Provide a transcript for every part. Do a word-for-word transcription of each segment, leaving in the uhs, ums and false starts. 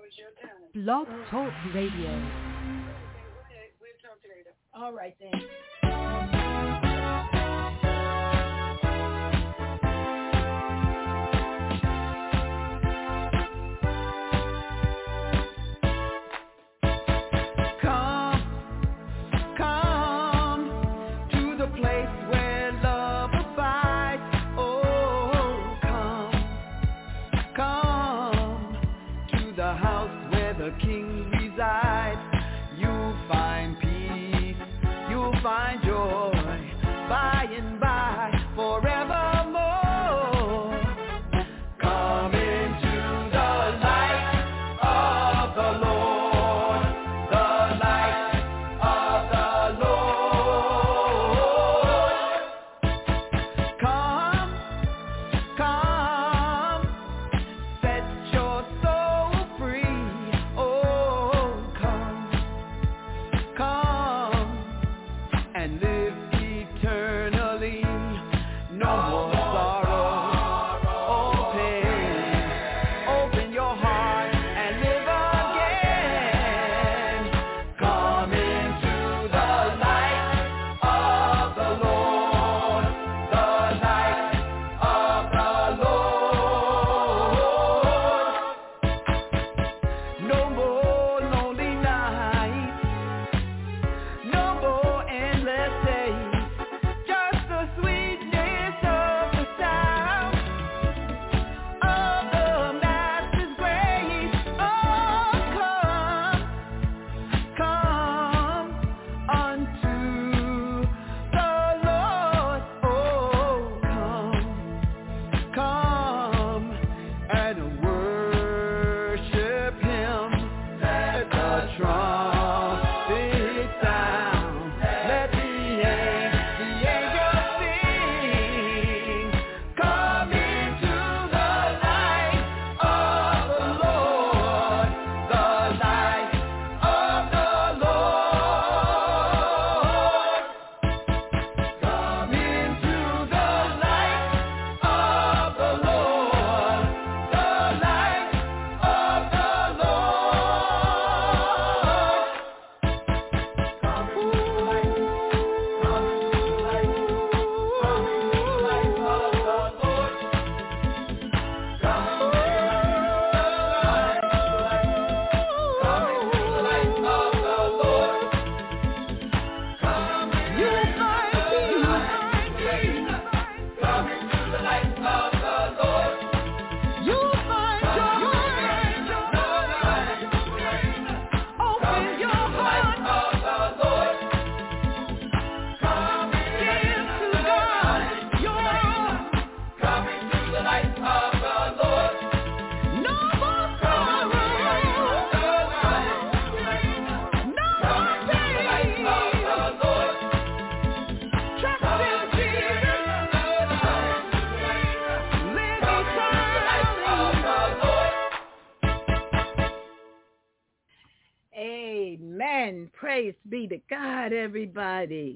Blog Talk Radio. All right, then. Praise be to God, everybody.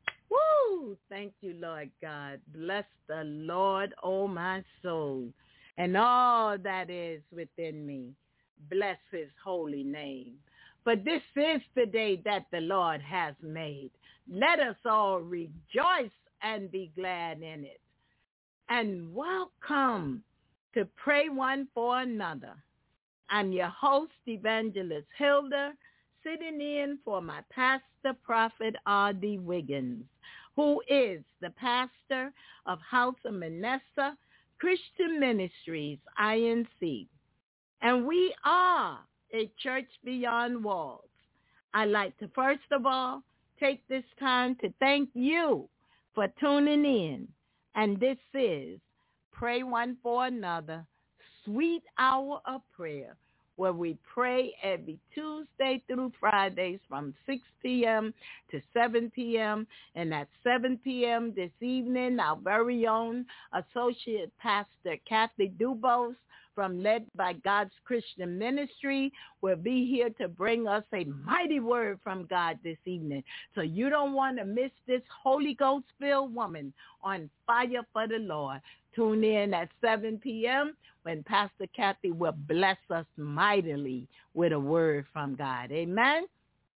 Woo! Thank you, Lord God. Bless the Lord, oh my soul, and all that is within me. Bless his holy name. For this is the day that the Lord has made. Let us all rejoice and be glad in it. And welcome to Pray One for Another. I'm your host, Evangelist Hilda, sitting in for my pastor, Prophet R D. Wiggins, who is the pastor of House of Manasseh Christian Ministries, I N C. And we are a church beyond walls. I'd like to, first of all, take this time to thank you for tuning in. And this is Pray One for Another, Sweet Hour of Prayer, where we pray every Tuesday through Fridays from six p.m. to seven p.m. And at seven p.m. this evening, our very own Associate Pastor Kathy Dubose from Led by God's Christian Ministry will be here to bring us a mighty word from God this evening. So you don't want to miss this Holy Ghost-filled woman on fire for the Lord. Tune in at seven p.m. when Pastor Kathy will bless us mightily with a word from God. Amen.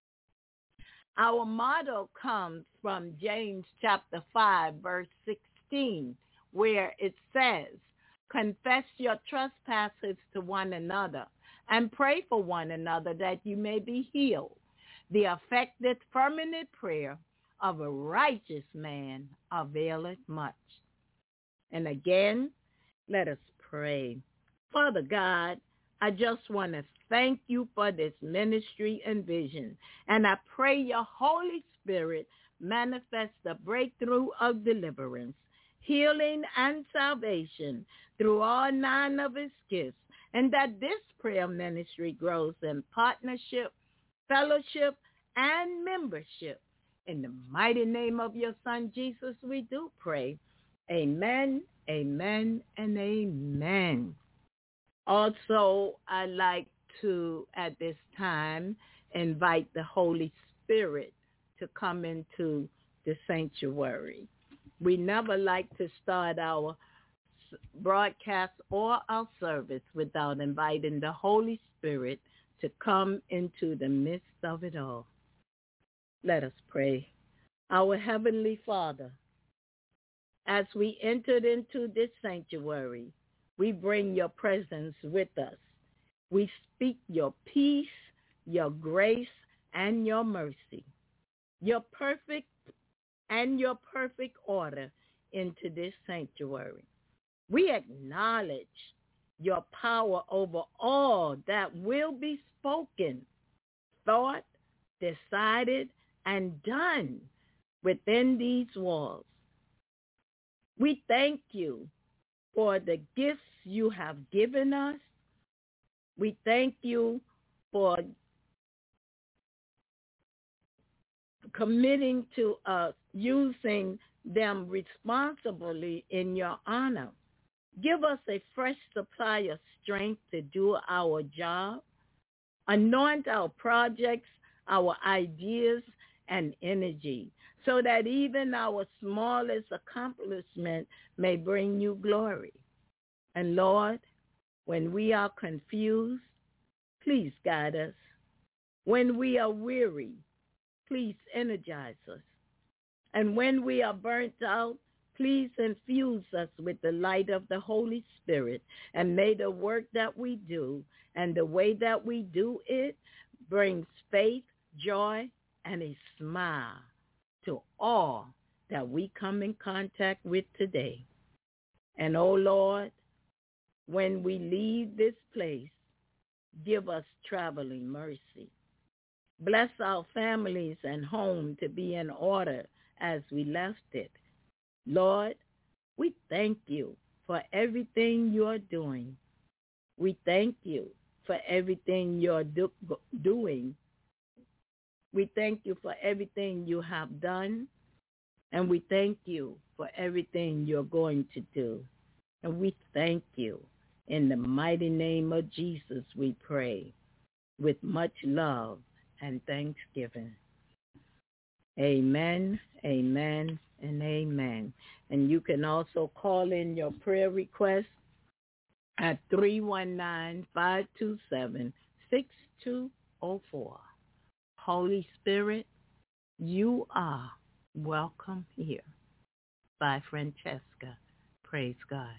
Our motto comes from James chapter five, verse sixteen, where it says, confess your trespasses to one another and pray for one another that you may be healed. The effective, fervent prayer of a righteous man availeth much. And again, let us pray. Father God, I just want to thank you for this ministry and vision. And I pray your Holy Spirit manifest the breakthrough of deliverance, healing, and salvation through all nine of his gifts, and that this prayer ministry grows in partnership, fellowship, and membership. In the mighty name of your Son, Jesus, we do pray. Amen, amen, and amen. Also, I'd like to, at this time, invite the Holy Spirit to come into the sanctuary. We never like to start our broadcast or our service without inviting the Holy Spirit to come into the midst of it all. Let us pray. Our Heavenly Father, as we entered into this sanctuary, we bring your presence with us. We speak your peace, your grace, and your mercy, your perfect and your perfect order into this sanctuary. We acknowledge your power over all that will be spoken, thought, decided, and done within these walls. We thank you for the gifts you have given us. We thank you for committing to us using them responsibly in your honor. Give us a fresh supply of strength to do our job. Anoint our projects, our ideas, and energy, so that even our smallest accomplishment may bring you glory. And Lord, when we are confused, please guide us. When we are weary, please energize us. And when we are burnt out, please infuse us with the light of the Holy Spirit, and may the work that we do and the way that we do it brings faith, joy, and a smile to all that we come in contact with today. And, oh Lord, when we leave this place, give us traveling mercy. Bless our families and home to be in order as we left it. Lord, we thank you for everything you're doing. We thank you for everything you're do- doing. We thank you for everything you have done, and we thank you for everything you're going to do. And we thank you. In the mighty name of Jesus, we pray with much love and thanksgiving. Amen, amen, and amen. And you can also call in your prayer request at three one nine, five two seven, six two zero four. Holy Spirit, you are welcome here. By Francesca. Praise God.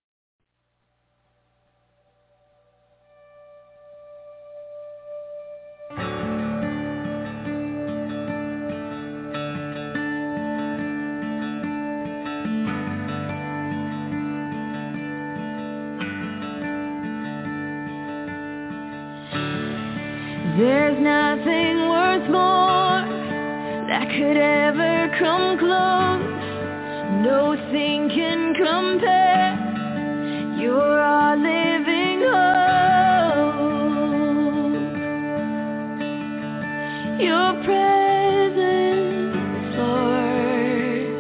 There's nothing worth more that could ever come close. Nothing can compare. You're our living hope. Your presence, Lord.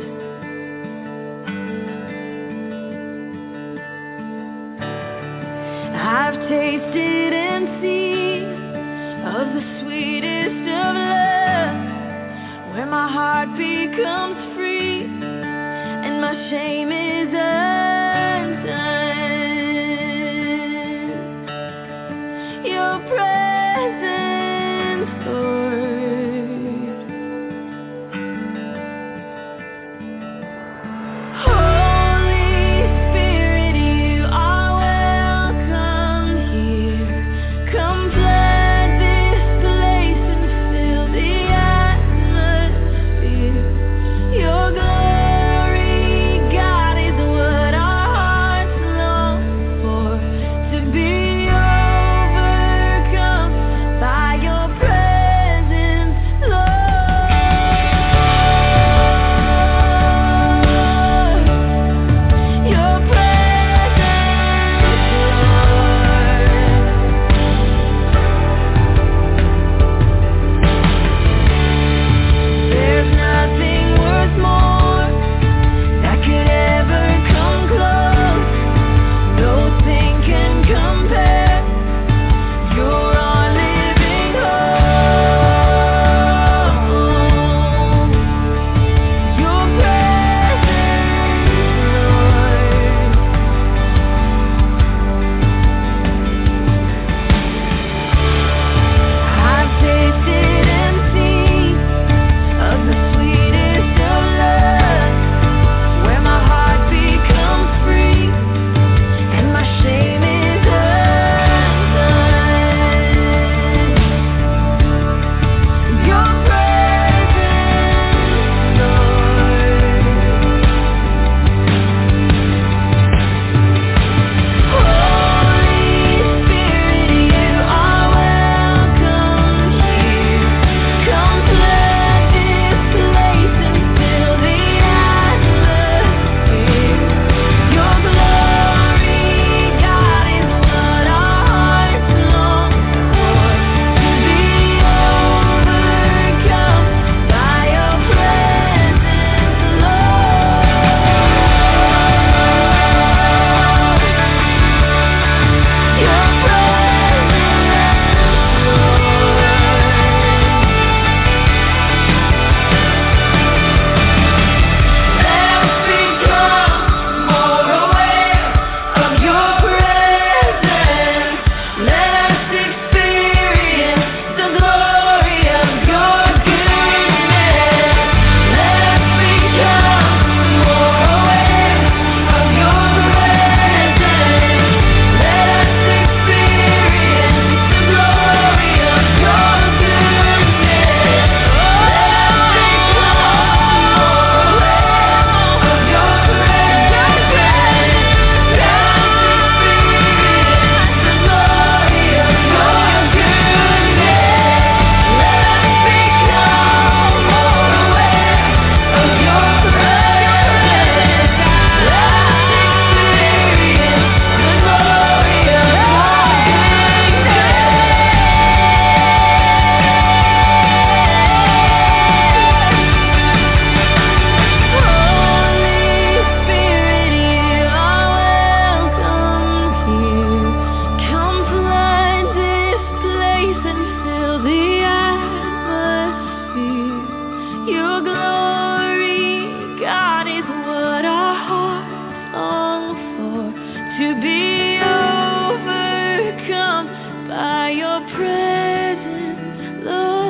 your presence,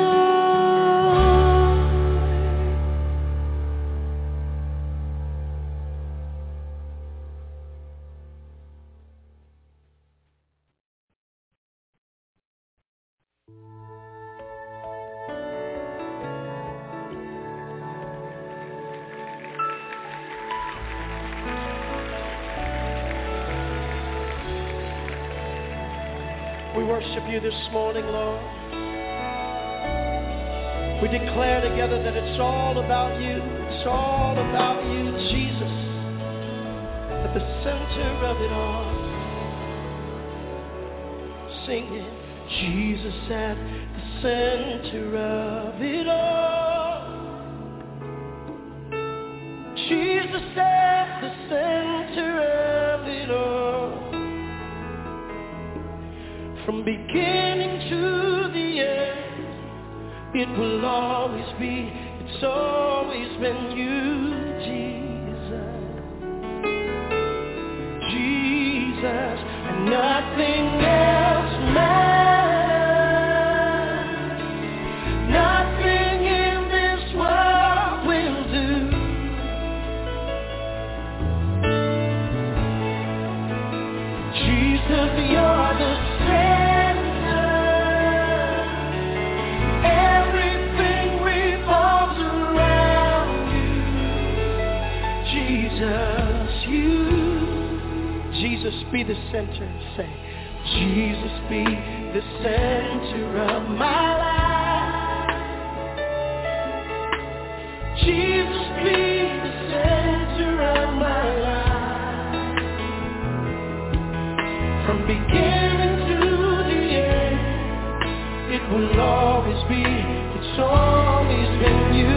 Lord. We worship you this morning, Lord. We declare together that it's all about you. It's all about you, Jesus, at the center of it all. Singing, Jesus at the center of it all. Jesus at the center of it all. From beginning to the end, it will always be, it's always been you, Jesus. Jesus, and nothing else matters. Nothing in this world will do. Jesus, you're the be the center, say, Jesus be the center of my life. Jesus be the center of my life. From beginning to the end, it will always be, it's always been you.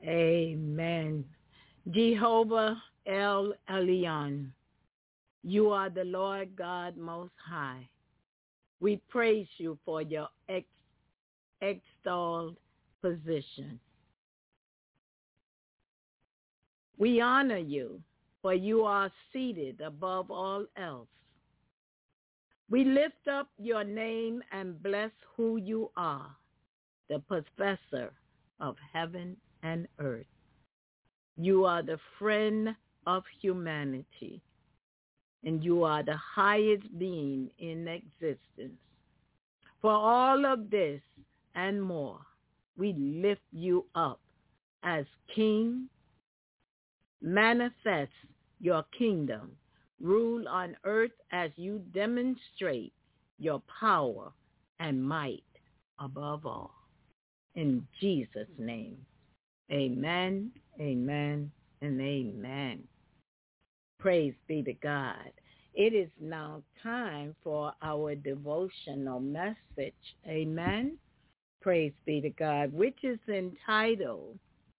Amen. Jehovah El Elyon, you are the Lord God Most High. We praise you for your ex- extolled position. We honor you, for you are seated above all else. We lift up your name and bless who you are, the possessor of heaven and earth. You are the friend of humanity, and you are the highest being in existence. For all of this and more, we lift you up as King. Manifest your kingdom. Rule on earth as you demonstrate your power and might above all. In Jesus' name, amen, amen, and amen. Praise be to God. It is now time for our devotional message. Amen. Praise be to God, which is entitled,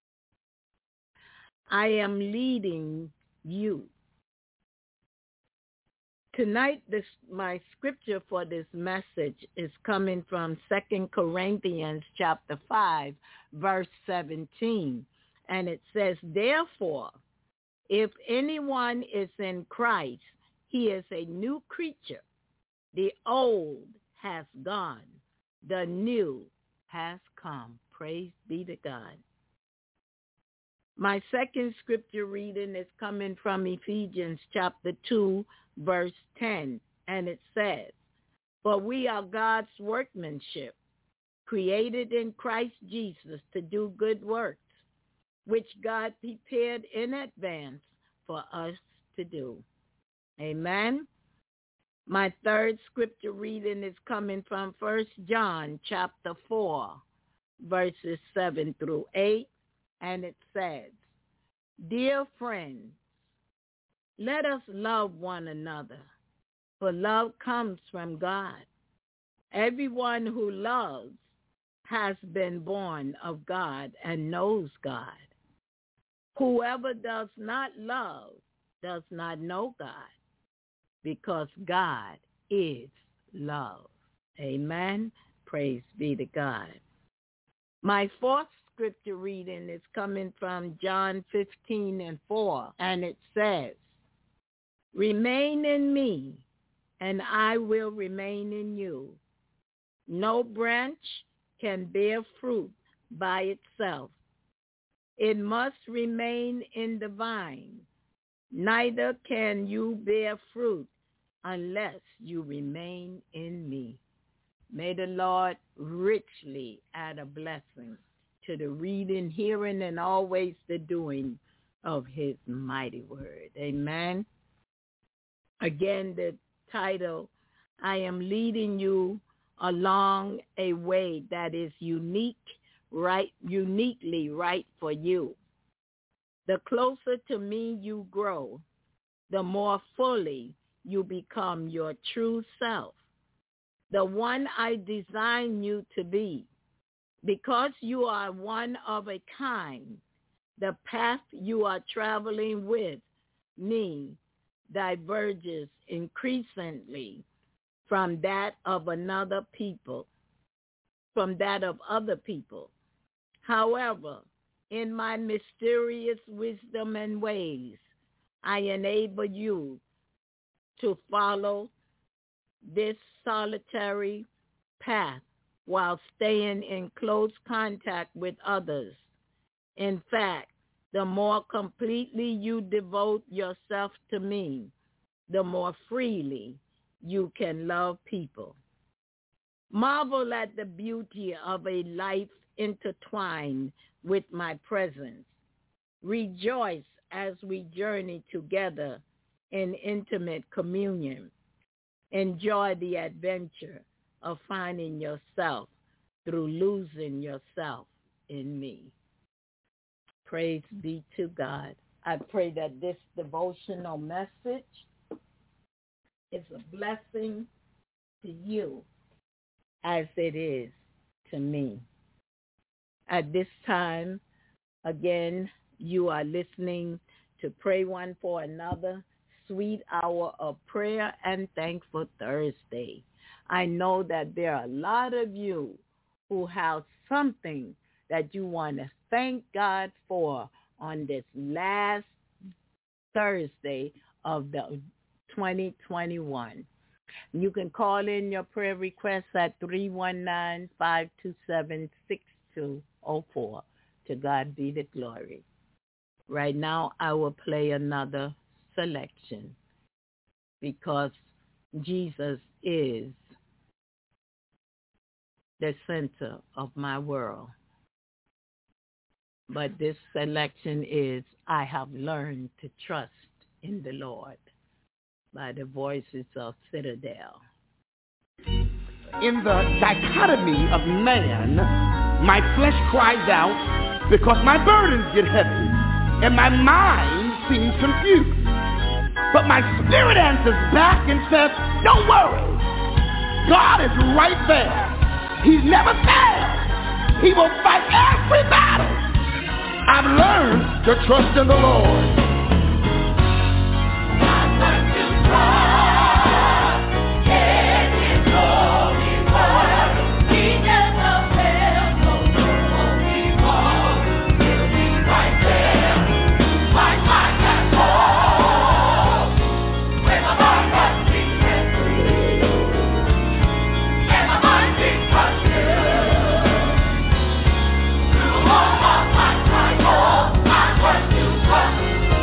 I am leading you. Tonight, this, my scripture for this message is coming from Second Corinthians chapter five, verse seventeen. And it says, therefore, if anyone is in Christ, he is a new creature. The old has gone. The new has come. Praise be to God. My second scripture reading is coming from Ephesians chapter two, verse ten, and it says, for we are God's workmanship, created in Christ Jesus to do good works, which God prepared in advance for us to do. Amen. My third scripture reading is coming from First John chapter four, verses seven through eight. And it says, dear friends, let us love one another, for love comes from God. Everyone who loves has been born of God and knows God. Whoever does not love does not know God, because God is love. Amen. Praise be to God. My fourth scripture reading is coming from John fifteen and four, and it says, remain in me, and I will remain in you. No branch can bear fruit by itself. It must remain in the vine. Neither can you bear fruit unless you remain in me. May the Lord richly add a blessing to the reading, hearing, and always the doing of his mighty word. Amen. Again, the title, I am leading you along a way that is unique, right, uniquely right for you. The closer to me you grow, the more fully you become your true self, the one I designed you to be. Because you are one of a kind, the path you are traveling with me diverges increasingly from that of another people, from that of other people. However, in my mysterious wisdom and ways, I enable you to follow this solitary path while staying in close contact with others. In fact, the more completely you devote yourself to me, the more freely you can love people. Marvel at the beauty of a life intertwined with my presence. Rejoice as we journey together in intimate communion. Enjoy the adventure of finding yourself through losing yourself in me. Praise be to God. I pray that this devotional message is a blessing to you as it is to me. At this time, Again, you are listening to Pray One for Another, Sweet Hour of Prayer and Thankful Thursday. I know that there are a lot of you who have something that you want to thank God for on this last Thursday of the twenty twenty-one. You can call in your prayer requests at three one nine, five two seven, six two zero four. To God be the glory. Right now, I will play another selection because Jesus is the center of my world. But this selection is I Have Learned to Trust in the Lord by the Voices of Citadel. In the dichotomy of man, my flesh cries out because my burdens get heavy and my mind seems confused. But my spirit answers back and says, don't worry. God is right there. He's never failed. He will fight every battle. I've learned to trust in the Lord. I've learned to trust in His holy word. He never fails, no word won't be wrong. He'll be right there, like my castle. When my heart must be empty, and my mind be questioned, through all of my trials, I learned to trust.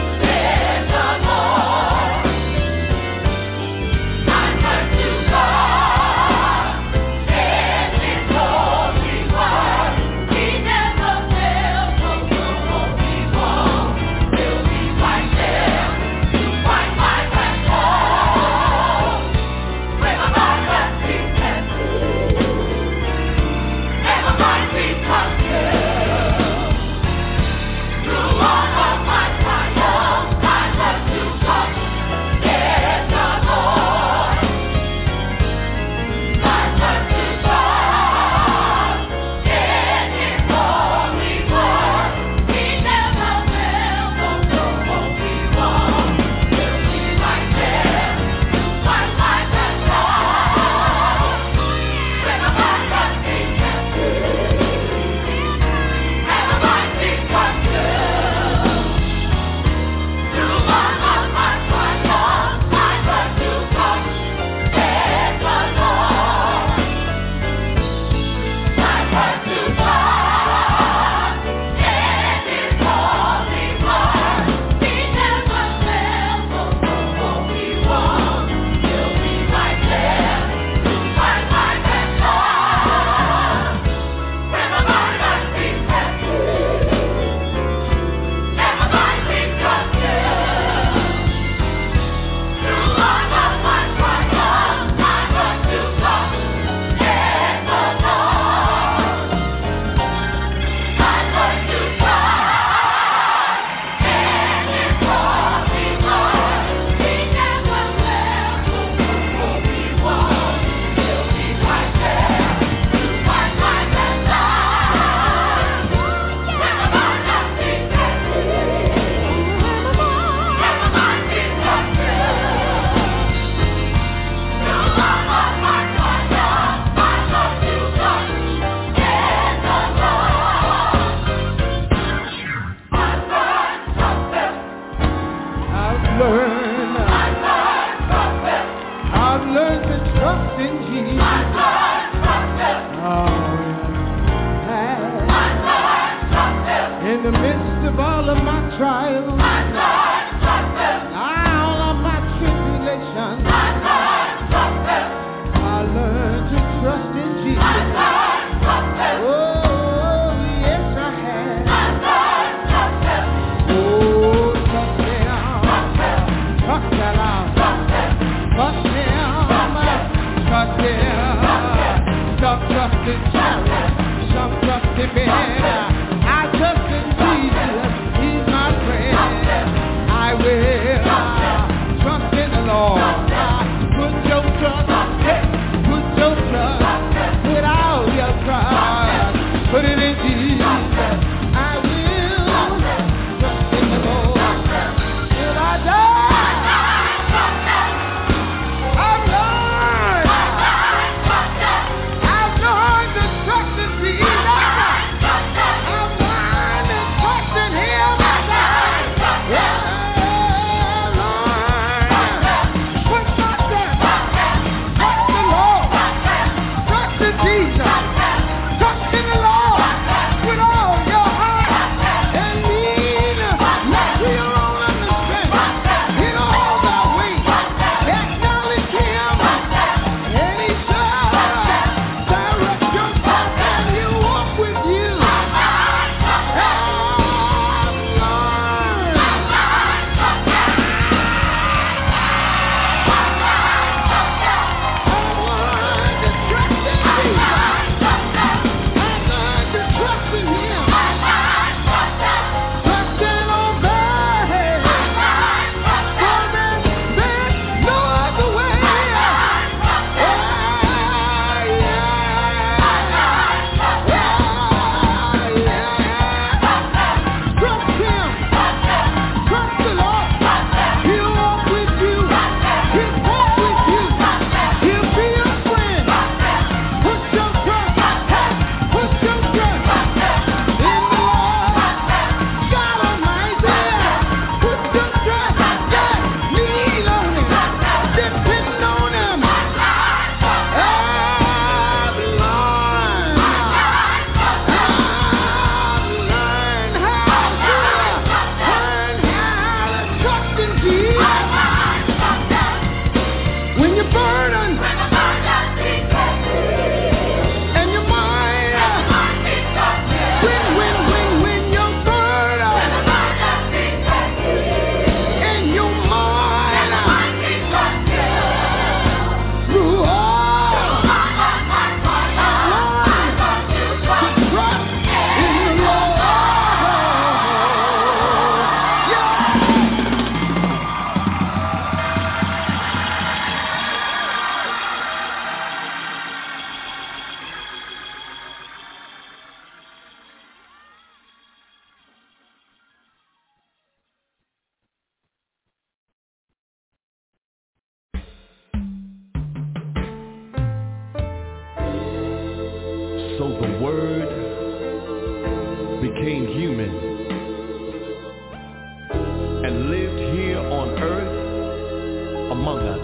So the Word became human and lived here on earth among us.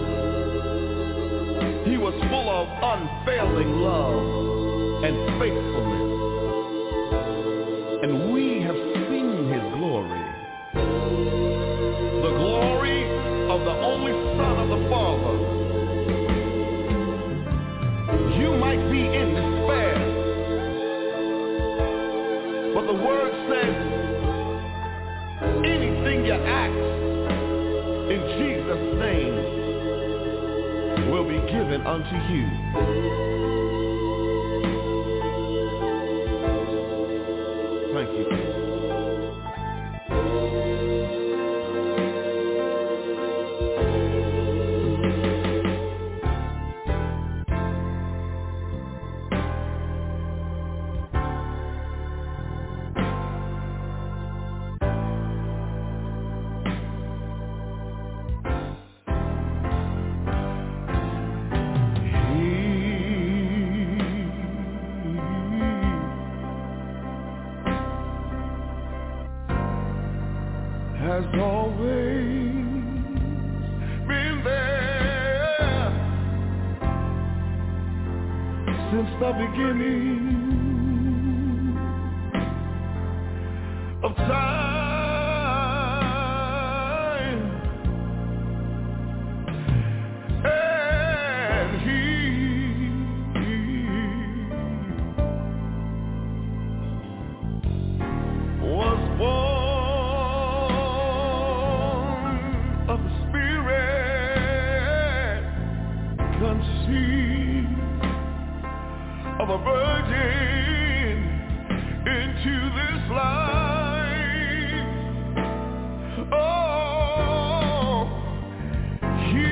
He was full of unfailing love and faithfulness, and we have seen his glory, the glory of the only Son of the Father. You might be in despair, but the Word says anything you ask in Jesus' name will be given unto you. Thank you. Has always been there since the beginning of time, and he was born of a virgin into this life. Oh, he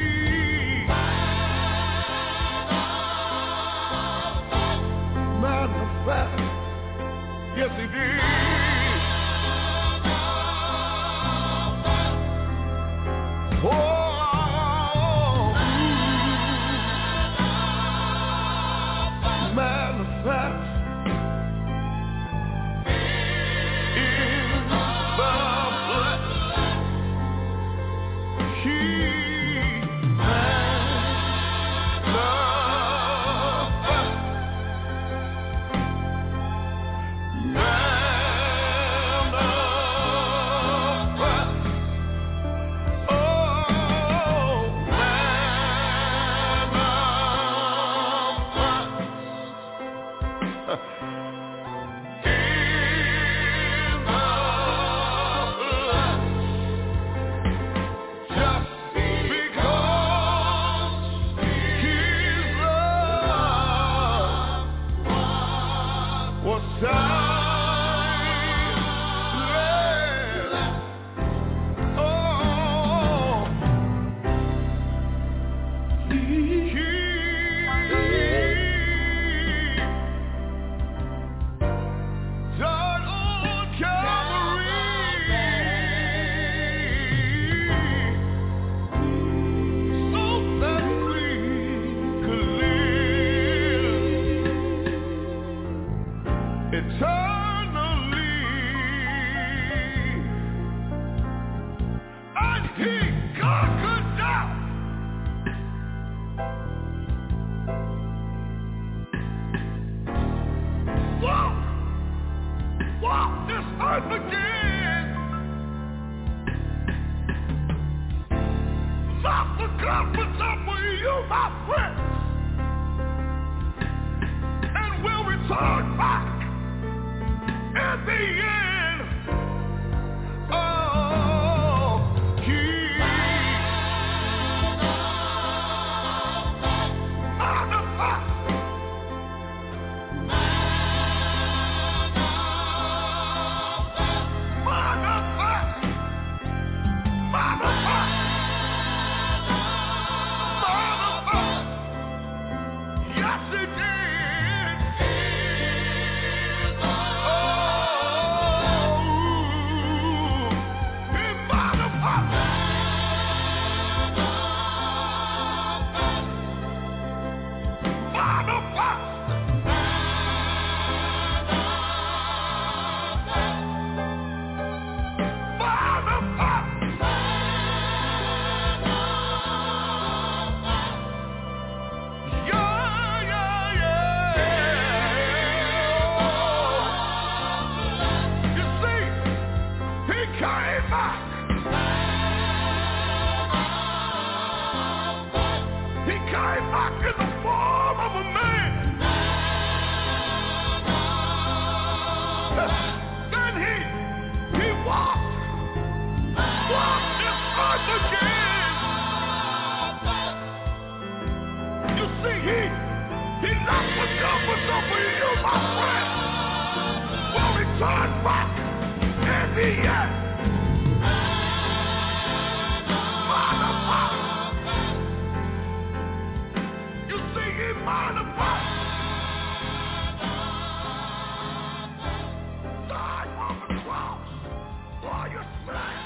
manifest. Yes, he did. Oh, manifest in the flesh. He manifest, manifest. Oh, He left for you, but so for you, my friend, will return back in the end. Magnify. You see, he magnified. Died on the cross for your sin.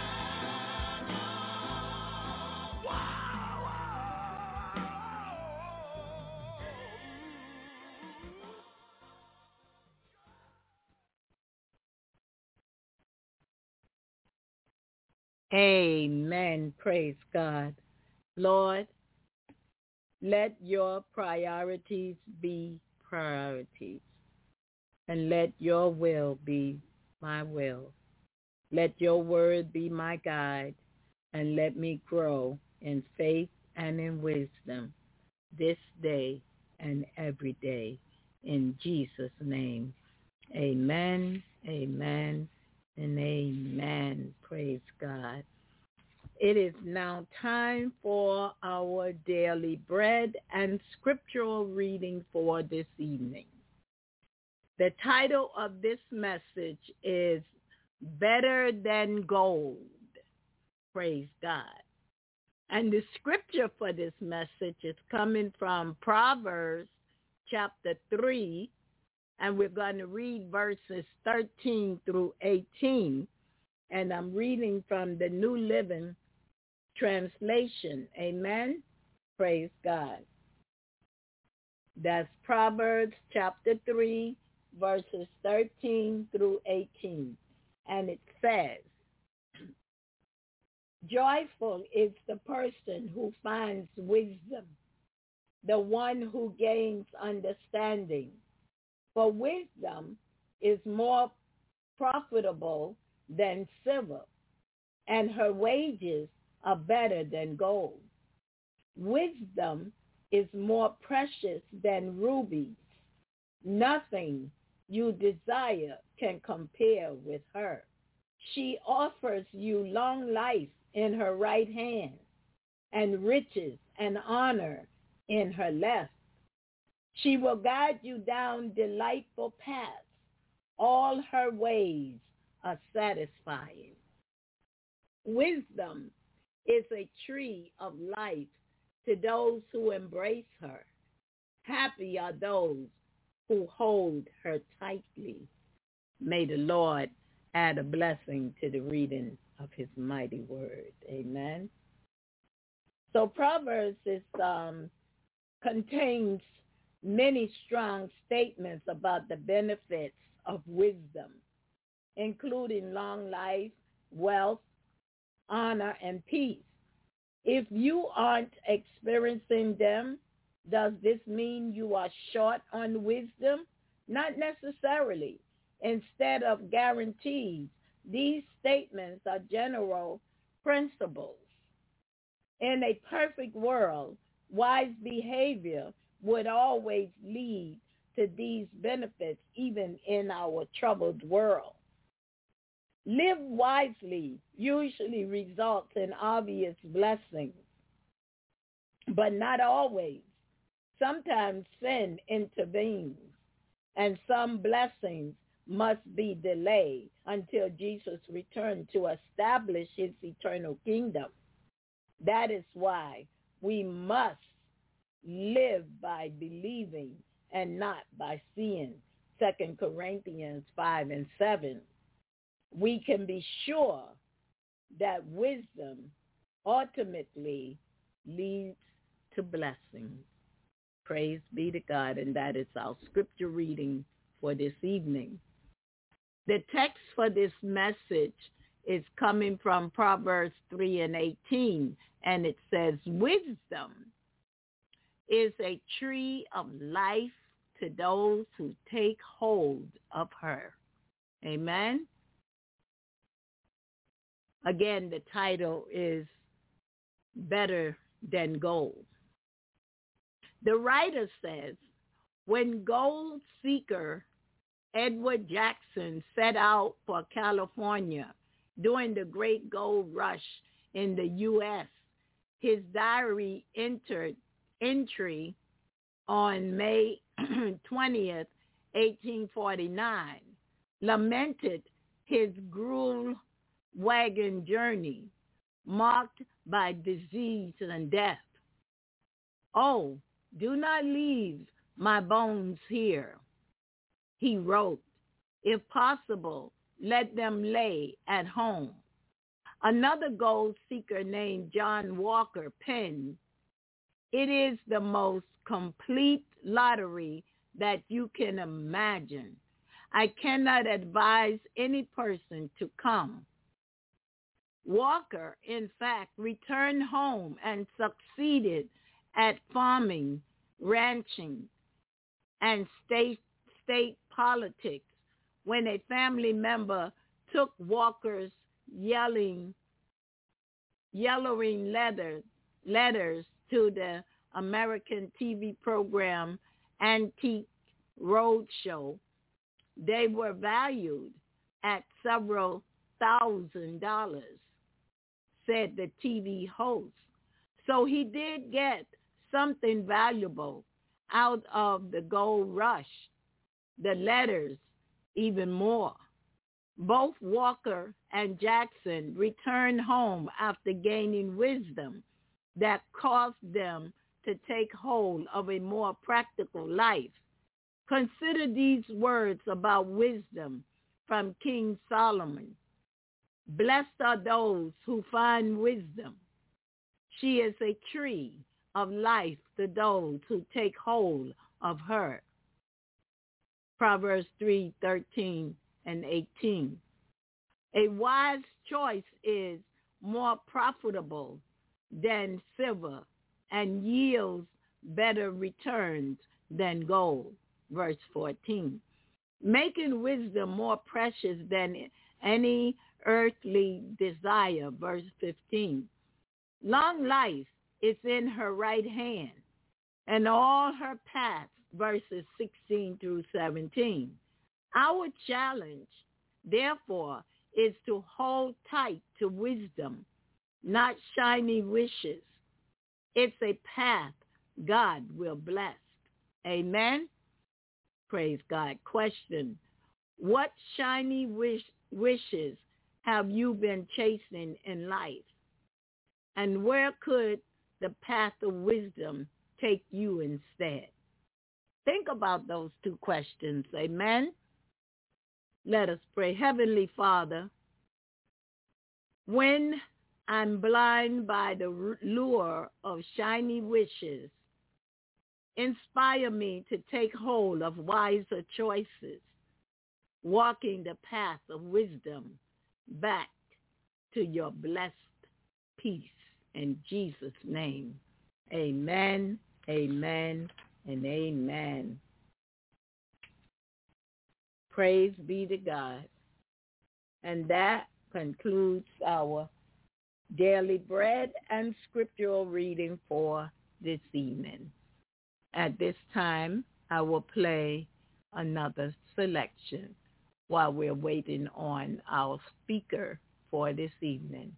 Amen. Praise God. Lord, let your priorities be priorities, and let your will be my will. Let your word be my guide, and let me grow in faith and in wisdom this day and every day. In Jesus' name, amen, amen, and amen. Praise God. It is now time for our daily bread and scriptural reading for this evening. The title of this message is Better Than Gold. Praise God. And the scripture for this message is coming from Proverbs chapter three, and we're going to read verses thirteen through eighteen. And I'm reading from the New Living Translation. Amen. Praise God. That's Proverbs chapter three, verses thirteen through eighteen. And it says, joyful is the person who finds wisdom, the one who gains understanding. For wisdom is more profitable than silver, and her wages are better than gold. Wisdom is more precious than rubies. Nothing you desire can compare with her. She offers you long life in her right hand, and riches and honor in her left. She will guide you down delightful paths. All her ways are satisfying. Wisdom is a tree of life to those who embrace her. Happy are those who hold her tightly. May the Lord add a blessing to the reading of his mighty word. Amen. So Proverbs is, um, contains many strong statements about the benefits of wisdom, including long life, wealth, honor, and peace. If you aren't experiencing them, does this mean you are short on wisdom? Not necessarily. Instead of guarantees, these statements are general principles. In a perfect world, wise behavior would always lead to these benefits, even in our troubled world. Live wisely usually results in obvious blessings, but not always. Sometimes sin intervenes, and some blessings must be delayed until Jesus returns to establish his eternal kingdom. That is why we must live by believing and not by seeing. Second Corinthians five and seven. We can be sure that wisdom ultimately leads to blessings. Praise be to God, and that is our scripture reading for this evening. The text for this message is coming from Proverbs three and eighteen, and it says, wisdom is a tree of life to those who take hold of her. Amen. Again, the title is Better Than Gold. The writer says, when gold seeker Edward Jackson set out for California during the great gold rush in the U S, his diary entered entry on May twentieth, eighteen forty-nine, lamented his gruel wagon journey marked by disease and death. "Oh, do not leave my bones here," he wrote. "If possible, let them lay at home." Another gold seeker named John Walker penned, "It is the most complete lottery that you can imagine. I cannot advise any person to come." Walker, in fact, returned home and succeeded at farming, ranching, and state state politics when a family member took Walker's yelling, yellowing letter, letters to the American T V program Antique Roadshow. They were valued at several thousand dollars, said the T V host. So he did get something valuable out of the gold rush, the letters even more. Both Walker and Jackson returned home after gaining wisdom that caused them to take hold of a more practical life. Consider these words about wisdom from King Solomon. "Blessed are those who find wisdom. She is a tree of life to those who take hold of her." Proverbs three, thirteen and eighteen. "A wise choice is more profitable than silver and yields better returns than gold." Verse fourteen. "Making wisdom more precious than any earthly desire." Verse fifteen. "Long life is in her right hand, and all her paths." Verses sixteen through seventeen. Our challenge, therefore, is to hold tight to wisdom, not shiny wishes. It's a path God will bless. Amen? Praise God. Question: what shiny wish, wishes have you been chasing in life? And where could the path of wisdom take you instead? Think about those two questions. Amen? Let us pray. Heavenly Father, when I'm blind by the lure of shiny wishes, inspire me to take hold of wiser choices, walking the path of wisdom back to your blessed peace. In Jesus' name, amen, amen, and amen. Praise be to God. And that concludes our daily bread and scriptural reading for this evening. At this time, I will play another selection while we're waiting on our speaker for this evening.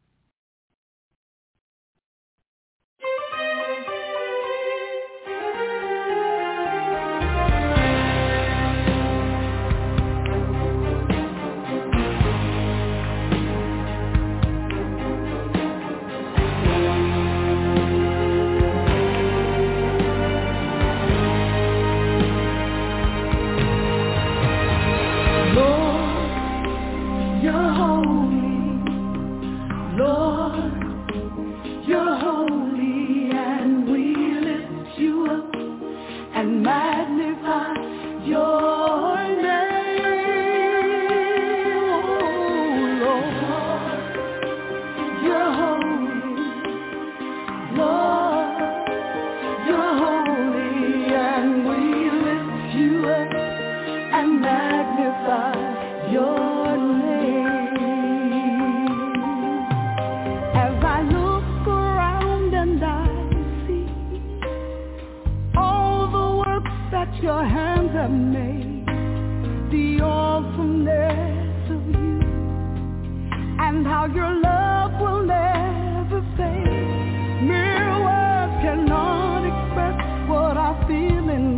Your hands have made, the awesomeness of you, and how your love will never fade. Mere words cannot express what I feel in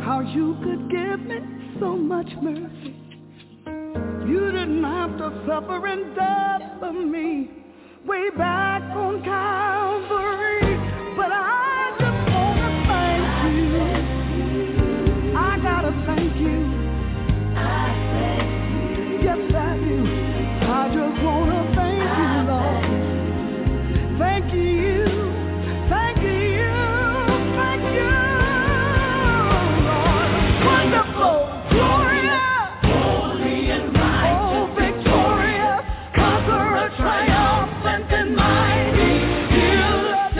how you could give me so much mercy. You didn't have to suffer and die for me way back on Calvary. But I just want to thank you. I gotta thank you. I thank you. Yes, I do. I just want to thank you, Lord. Thank you. Thank you. Thank you, Lord. Wonderful, glorious, holy and mighty, oh, victorious, conqueror, triumphant and mighty, healer,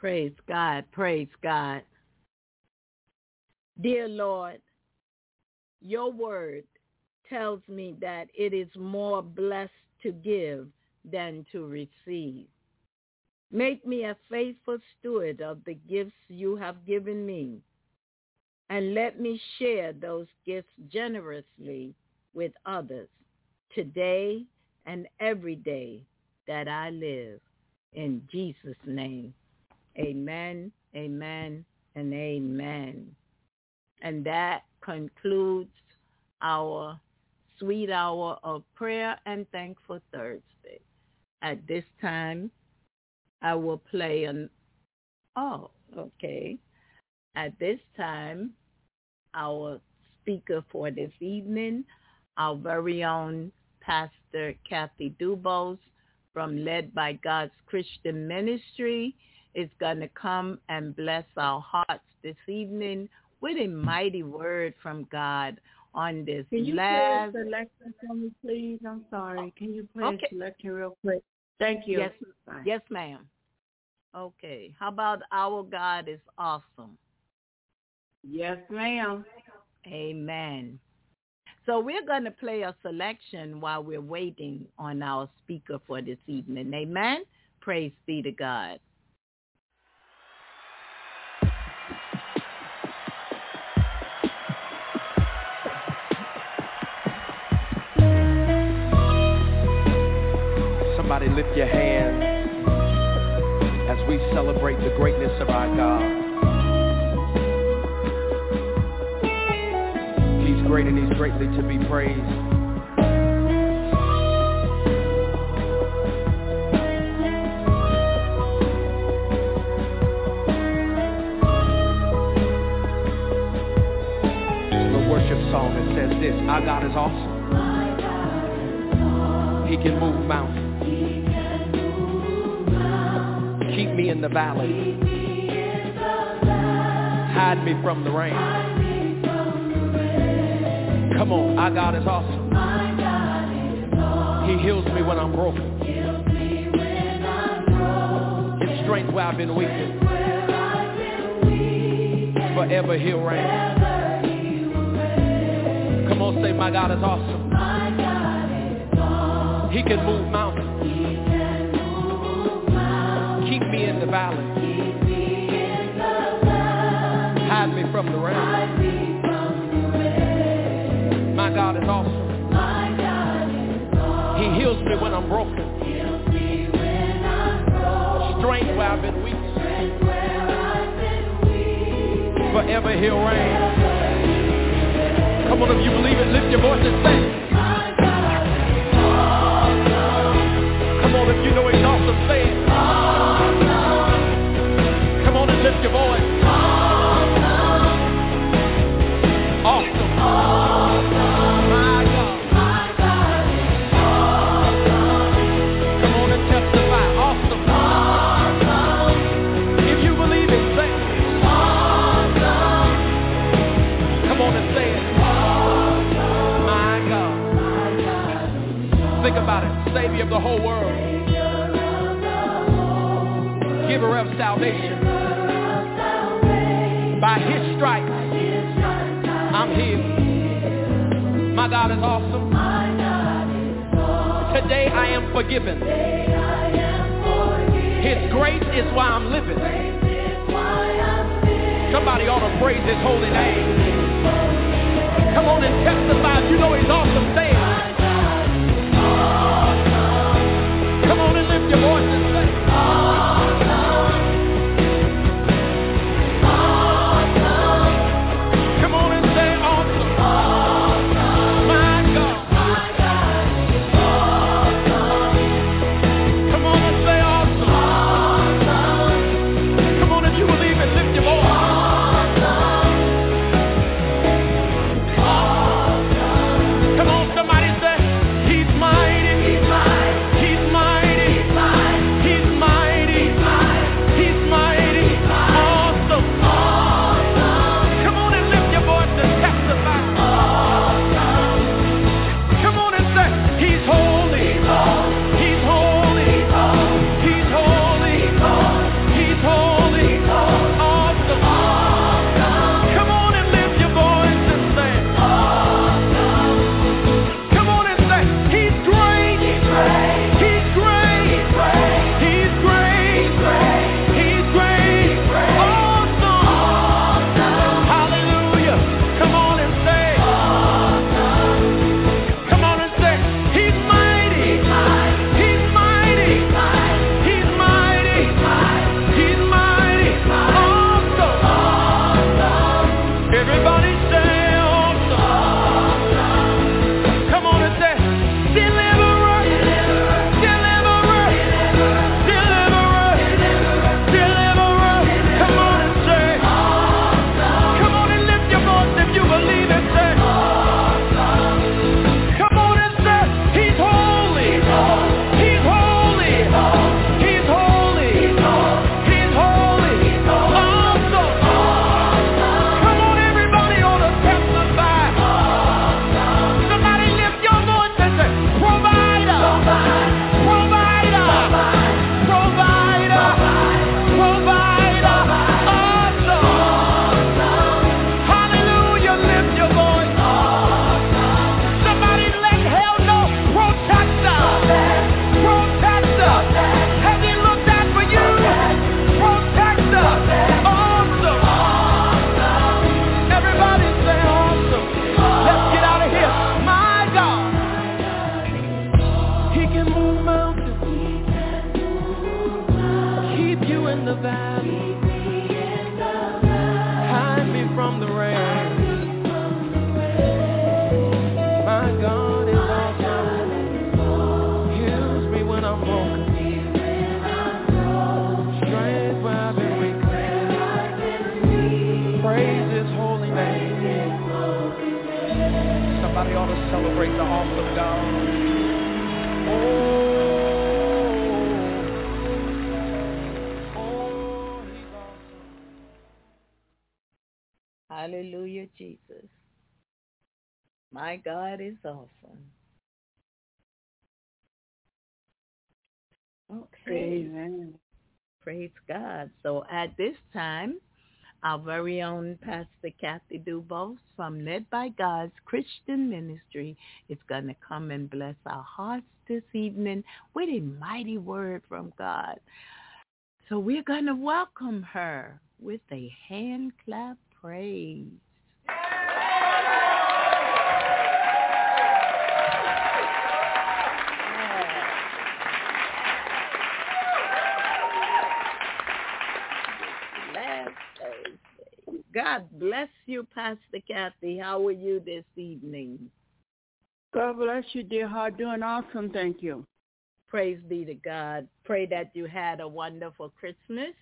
Praise God. Praise God. Dear Lord, your word tells me that it is more blessed to give than to receive. Make me a faithful steward of the gifts you have given me, and let me share those gifts generously with others today and every day that I live. In Jesus' name, amen, amen, and amen. And that concludes our sweet hour of prayer and thankful Thursday. At this time, I will play an, oh, okay. At this time, our speaker for this evening, our very own Pastor Kathy Dubose from Led by God's Christian Ministry, is going to come and bless our hearts this evening with a mighty word from God on this Can you last... play a selection for me, please? I'm sorry. Can you play Okay. a selection real quick? Thank you. Yes, Bye. yes, ma'am. Okay. How about Our God is Awesome? Yes, ma'am. Amen. So we're going to play a selection while we're waiting on our speaker for this evening. Amen. Praise be to God. Somebody lift your hand as we celebrate the greatness of our God. He's great and he's greatly to be praised. It's a worship song that says this: our God is awesome. He can move mountains. Keep me in the valley. Hide me from the rain. Come on, our God is awesome. He heals me when I'm broken. Gives strength where I've been weak. Forever he'll reign. Come on, say, my God is awesome. He can move mountains. Keep me in the valley. Hide me from the rain. My God is awesome. He heals me when I'm broken. Strength where I've been weak. Forever he'll reign. Come on, if you believe it, lift your voice and sing. Come on, if you know he's awesome, say it. Come on and lift your voice. Awesome. My God. Come on and testify. Awesome. If you believe it, say it. Come on and say it. My God. Think about it. Savior of the whole world. Giver of salvation. By his stripes, I'm healed. My God is awesome. Today I am forgiven. His grace is why I'm living. Somebody ought to praise his holy name. Come on and testify. You know he's awesome. Say it. Come on and lift your voice and say it. celebrate the awesome God. Oh, oh, he's awesome. Hallelujah, Jesus. My God is awesome. Okay. Amen. Praise God. So at this time, our very own Pastor Kathy Dubose from Led by God's Christian Ministry is going to come and bless our hearts this evening with a mighty word from God. So we're going to welcome her with a hand clap praise. God bless you, Pastor Kathy. How are you this evening? God bless you, dear heart. Doing awesome, thank you. Praise be to God. Pray that you had a wonderful Christmas.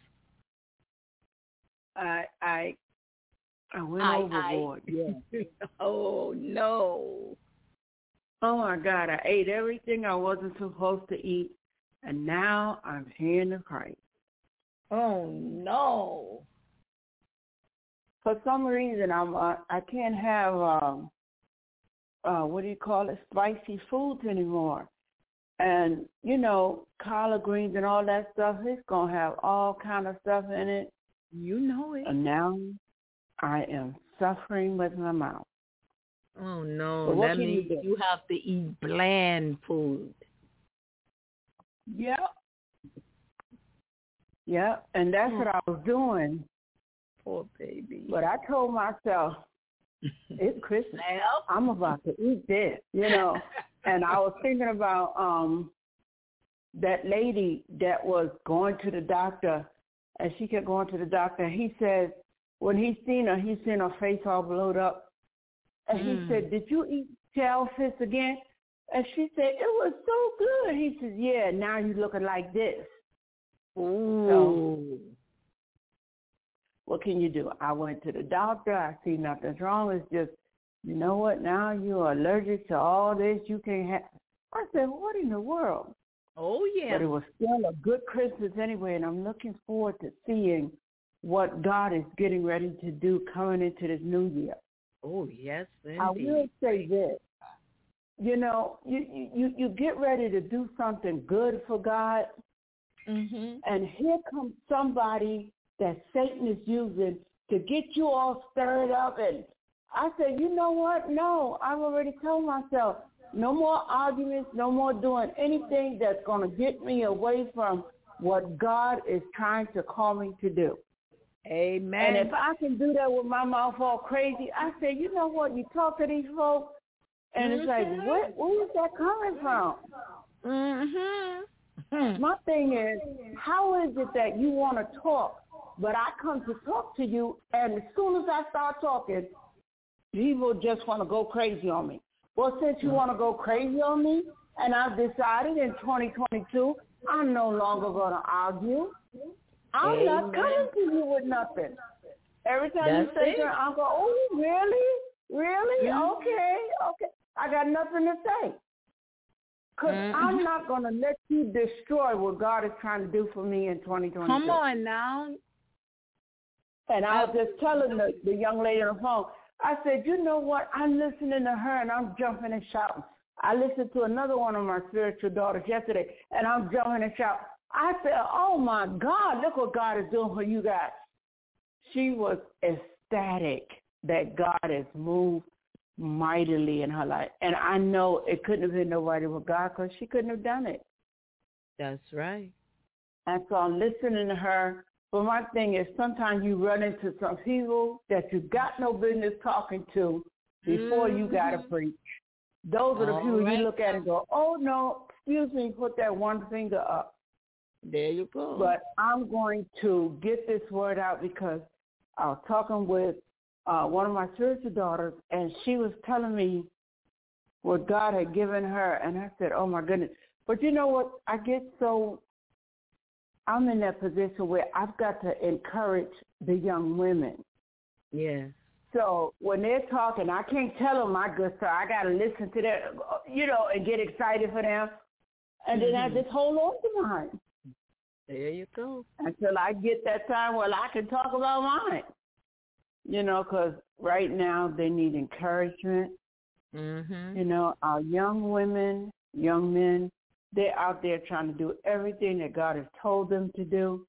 I I I went I, overboard. I, yeah. Oh no. Oh my God! I ate everything I wasn't supposed to eat, and now I'm hearing the Christ. Oh no. For some reason, I'm uh, I can't have um, uh, what do you call it, spicy foods anymore. And you know, collard greens and all that stuff, it's gonna have all kind of stuff in it. You know it. And now I am suffering with my mouth. Oh no, so that means you, you have to eat bland food. Yep. Yep, and that's oh. what I was doing. Poor baby. But I told myself, it's Christmas. I'm about to eat this, you know. And I was thinking about um, that lady that was going to the doctor, and she kept going to the doctor. And he said, when he seen her, he seen her face all blowed up. And mm. he said, did you eat shellfish again? And she said, it was so good. He said, yeah, now you're looking like this. Ooh. So, what can you do? I went to the doctor. I see nothing's wrong. It's just, you know what, now you're allergic to all this. You can't have. I said, what in the world? Oh, yeah. But it was still a good Christmas anyway, and I'm looking forward to seeing what God is getting ready to do coming into this new year. Oh, yes, indeed. I will say this. You know, you, you, you get ready to do something good for God, mm-hmm. and here comes somebody that Satan is using to get you all stirred up. And I said, you know what? No, I've already told myself, no more arguments, no more doing anything that's going to get me away from what God is trying to call me to do. Amen. And if I can do that with my mouth all crazy, I say, you know what? You talk to these folks, and mm-hmm. it's like, where, where is that coming from? Mm-hmm. My thing is, how is it that you want to talk, but I come to talk to you, and as soon as I start talking, people just want to go crazy on me. Well, since you want to go crazy on me, and I've decided in twenty twenty-two, I'm no longer going to argue. I'm Amen. Not coming to you with nothing. Every time That's you say it. something, I'll go, oh, really? Really? Mm-hmm. Okay, okay. I got nothing to say. Because mm-hmm. I'm not going to let you destroy what God is trying to do for me in twenty twenty-two. Come on now. And I was just telling the, the young lady on the phone, I said, you know what? I'm listening to her, and I'm jumping and shouting. I listened to another one of my spiritual daughters yesterday, and I'm jumping and shouting. I said, oh, my God, look what God is doing for you guys. She was ecstatic that God has moved mightily in her life. And I know it couldn't have been nobody but God, because she couldn't have done it. That's right. And so I'm listening to her. But my thing is, sometimes you run into some people that you got no business talking to before mm-hmm. you got to preach. Those are the All people right. you look at and go, oh, no, excuse me, put that one finger up. There you go. But I'm going to get this word out, because I was talking with uh, one of my spiritual daughters, and she was telling me what God had given her. And I said, oh, my goodness. But you know what? I get so, I'm in that position where I've got to encourage the young women. Yes. So when they're talking, I can't tell them my good stuff. I got to listen to them, you know, and get excited for them. And mm-hmm. then I just hold on to mine. There you go. Until I get that time where I can talk about mine. You know, because right now they need encouragement. Mm-hmm. You know, our young women, young men, they're out there trying to do everything that God has told them to do.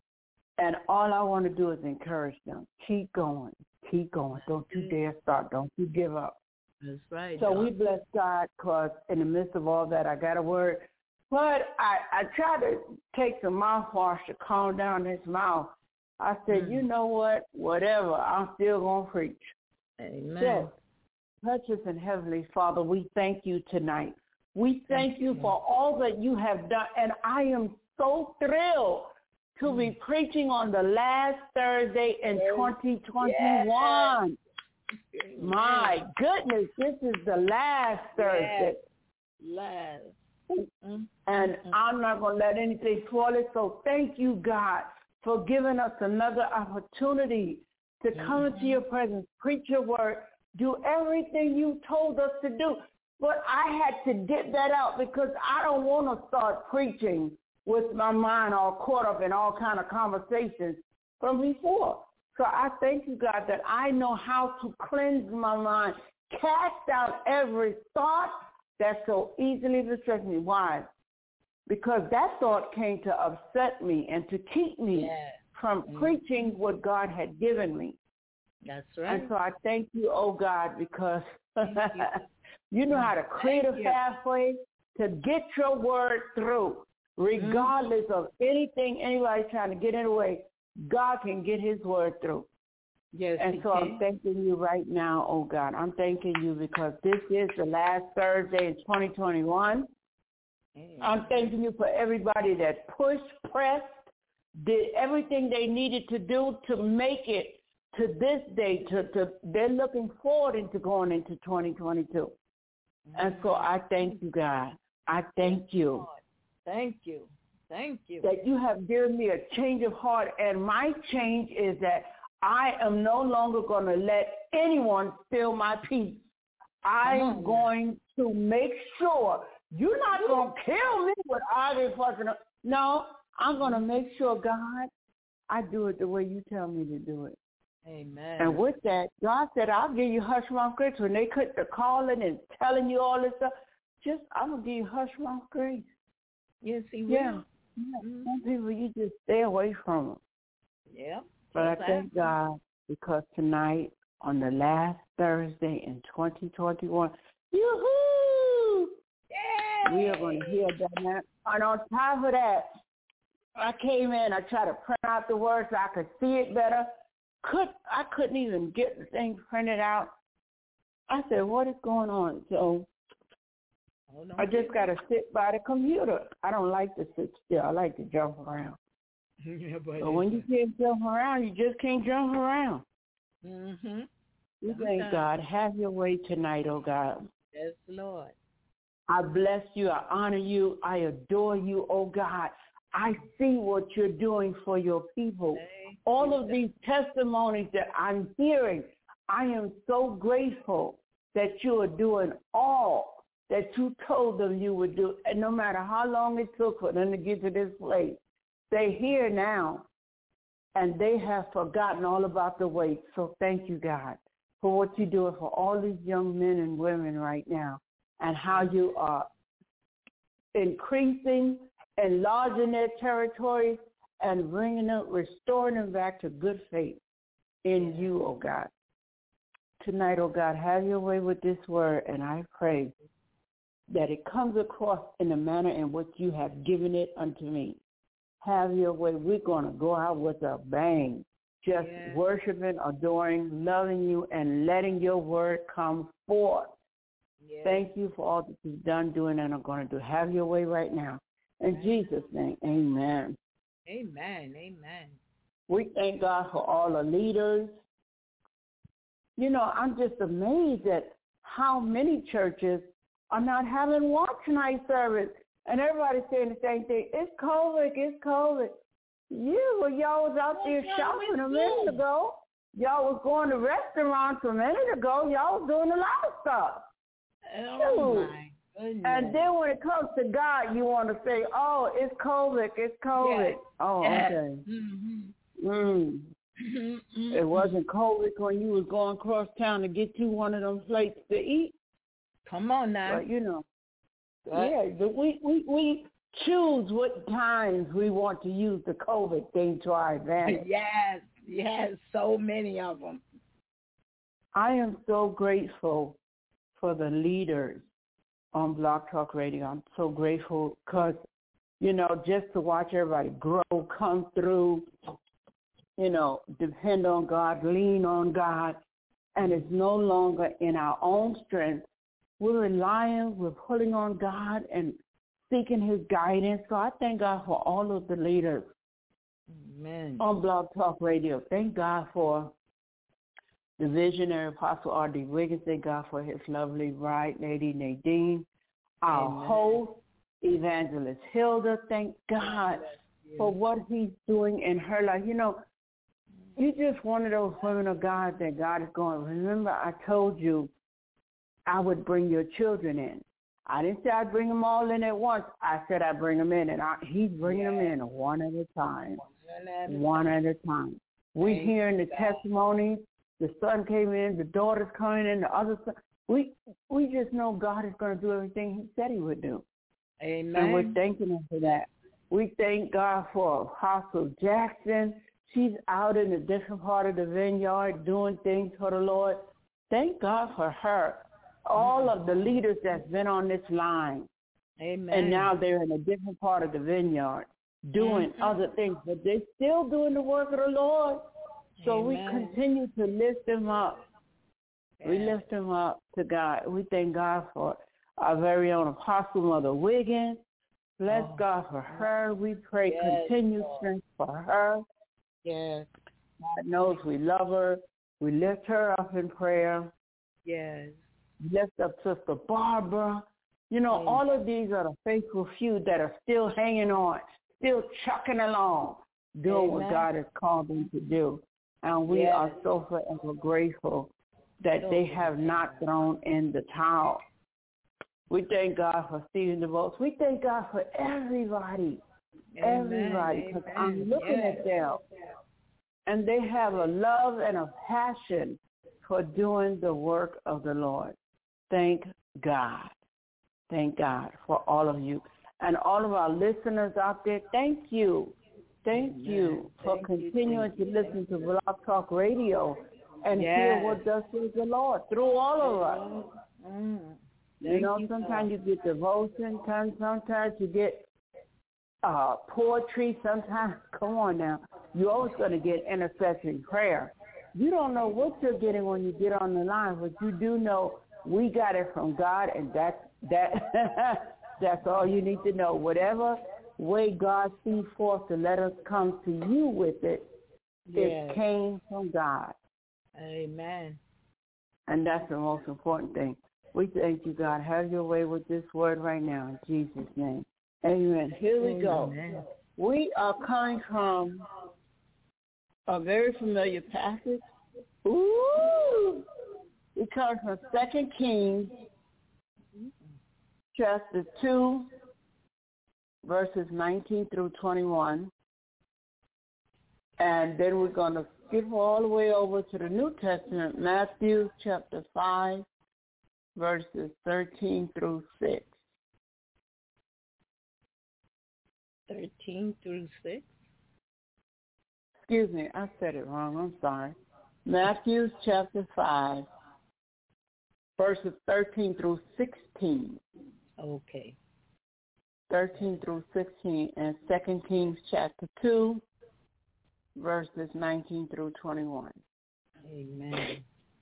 And all I want to do is encourage them. Keep going. Keep going. Don't you dare stop. Don't you give up. That's right. So John. we bless God because in the midst of all that, I got a word. But I, I try to take some mouthwash to calm down his mouth. I said, mm. you know what? Whatever. I'm still going to preach. Amen. So, precious and Heavenly Father, we thank you tonight. We thank, thank you, you for all that you have done. And I am so thrilled to mm. be preaching on the last Thursday in yes. twenty twenty-one. Yes. My goodness, this is the last Thursday. Yes. Last. Mm-hmm. And I'm not going to let anything spoil it. So thank you, God, for giving us another opportunity to mm-hmm. come into your presence, preach your word, do everything you told us to do. But I had to get that out because I don't want to start preaching with my mind all caught up in all kind of conversations from before. So I thank you, God, that I know how to cleanse my mind, cast out every thought that so easily distracts me. Why? Because that thought came to upset me and to keep me yes. from mm-hmm. preaching what God had given me. That's right. And so I thank you, oh God, because you. you know how to create thank a you. pathway to get your word through, regardless mm-hmm. of anything anybody's trying to get in the way. God can get his word through. Yes, and so can. I'm thanking you right now, oh God. I'm thanking you because this is the last Thursday in twenty twenty-one. Mm-hmm. I'm thanking you for everybody that pushed, pressed, did everything they needed to do to make it to this day. To, to they're looking forward into going into twenty twenty-two. Mm-hmm. And so I thank you, God. I thank you. Thank you. Thank you. That you have given me a change of heart. And my change is that I am no longer going to let anyone steal my peace. I'm going to make sure you're not going to kill me with arguing, fussing. No, I'm going to make sure, God, I do it the way you tell me to do it. Amen. And with that, God said, I'll give you hush mouth grace. When they quit the calling and telling you all this stuff, just, I'm going to give you hush mouth grace. Yes, he will. Yeah. yeah. Mm-hmm. Some people, you just stay away from them. Yeah. But I thank God because tonight, on the last Thursday in twenty twenty-one, yoo-hoo! Yay! We are going to hear that now. And on top of that, I came in, I tried to print out the words so I could see it better. Could I couldn't even get the thing printed out. I said, what is going on? So oh, no, I just got to sit by the computer. I don't like to sit still. I like to jump around. Yeah, but so when you can't jump around, you just can't jump around. Mm-hmm. We thank God. Have your way tonight, oh God. Yes, Lord. I bless you. I honor you. I adore you, oh God. I see what you're doing for your people. Thank All you. Of these testimonies that I'm hearing, I am so grateful that you are doing all that you told them you would do. And no matter how long it took for them to get to this place, they're here now, and they have forgotten all about the wait. So thank you, God, for what you're doing for all these young men and women right now and how you are increasing, enlarging their territories, and bringing them, restoring them back to good faith in you, oh God. Tonight, oh God, have your way with this word, and I pray that it comes across in the manner in which you have given it unto me. Have your way. We're going to go out with a bang, just yes. worshiping, adoring, loving you, and letting your word come forth. Yes. Thank you for all that you've done, doing, and are going to do. Have your way right now. In amen. Jesus' name, amen. Amen, amen. We thank God for all the leaders. You know, I'm just amazed at how many churches are not having watch night service. And everybody's saying the same thing. It's COVID. It's COVID. You, well, y'all was out there shouting a minute ago. Y'all was going to restaurants a minute ago. Y'all was doing a lot of stuff. Oh, my goodness. And then when it comes to God, you want to say, oh, it's COVID, it's COVID. Yes. Oh, Yes. okay. Mm-hmm. Mm. Mm-hmm. It wasn't COVID when you was going across town to get you one of them plates to eat. Come on now. But, you know, What? yeah, but we, we, we choose what times we want to use the COVID thing to our advantage. Yes, yes, so many of them. I am so grateful for the leaders on Blog Talk Radio. I'm so grateful because, you know, just to watch everybody grow, come through, you know, depend on God, lean on God, and it's no longer in our own strength. We're relying, we're pulling on God and seeking his guidance. So I thank God for all of the leaders Amen. on Blog Talk Radio. Thank God for the visionary Apostle R D Wiggins. Thank God for his lovely bride, Lady Nadine. Our Amen. host, Evangelist Hilda. Thank God for what he's doing in her life. You know, you just one of those women of God that God is going, remember I told you I would bring your children in. I didn't say I'd bring them all in at once. I said I'd bring them in, and I, he's bringing Yeah. them in one at a time. One at a One time. at a time. We're Thank hearing the God. testimonies. The son came in, the daughter's coming in, the other son. We we just know God is going to do everything he said he would do. Amen. And we're thanking him for that. We thank God for Apostle Jackson. She's out in a different part of the vineyard doing things for the Lord. Thank God for her. All of the leaders that's been on this line. Amen. And now they're in a different part of the vineyard doing Mhm. other things, but they're still doing the work of the Lord. So we Amen. continue to lift them up. We Yeah. lift them up to God. We thank God for our very own Apostle Mother Wiggins. Bless Oh. God for her. We pray Yes, continued Lord. strength for her. Yes. God knows we love her. We lift her up in prayer. Yes. Lift up Sister Barbara. You know, Amen. all of these are the faithful few that are still hanging on, still chucking along, doing what Amen. God has called them to do. And we Yes. are so forever grateful that they have not thrown in the towel. We thank God for Stephen DeVos. We thank God for everybody, Amen. everybody, because I'm Amen. looking Yes. at them, and they have a love and a passion for doing the work of the Lord. Thank God. Thank God for all of you. And all of our listeners out there, thank you. Thank Amen. you for Thank you, continuing thank you, to listen to Blog Talk Radio and Yes. hear what thus says the Lord through all of us. Mm. You Thank know, you, sometimes God. you get devotion, sometimes you get uh, poetry, sometimes, come on now, you're always going to get intercessory prayer. You don't know what you're getting when you get on the line, but you do know we got it from God, and that's, that, that's all you need to know. Whatever way God sees forth to let us come to you with it, Yes. it came from God. Amen. And that's the most important thing. We thank you, God. Have your way with this word right now in Jesus' name. Amen. Here we go. Amen. We are coming from a very familiar passage. Ooh! We come from Second Kings, chapter two, verses nineteen through twenty-one. And then we're going to skip all the way over to the New Testament, Matthew chapter five, verses thirteen through six. thirteen through six. Excuse me, I said it wrong. I'm sorry. Matthew chapter five, verses thirteen through sixteen. Okay. thirteen through sixteen, and Second Kings chapter two, verses nineteen through twenty-one. Amen.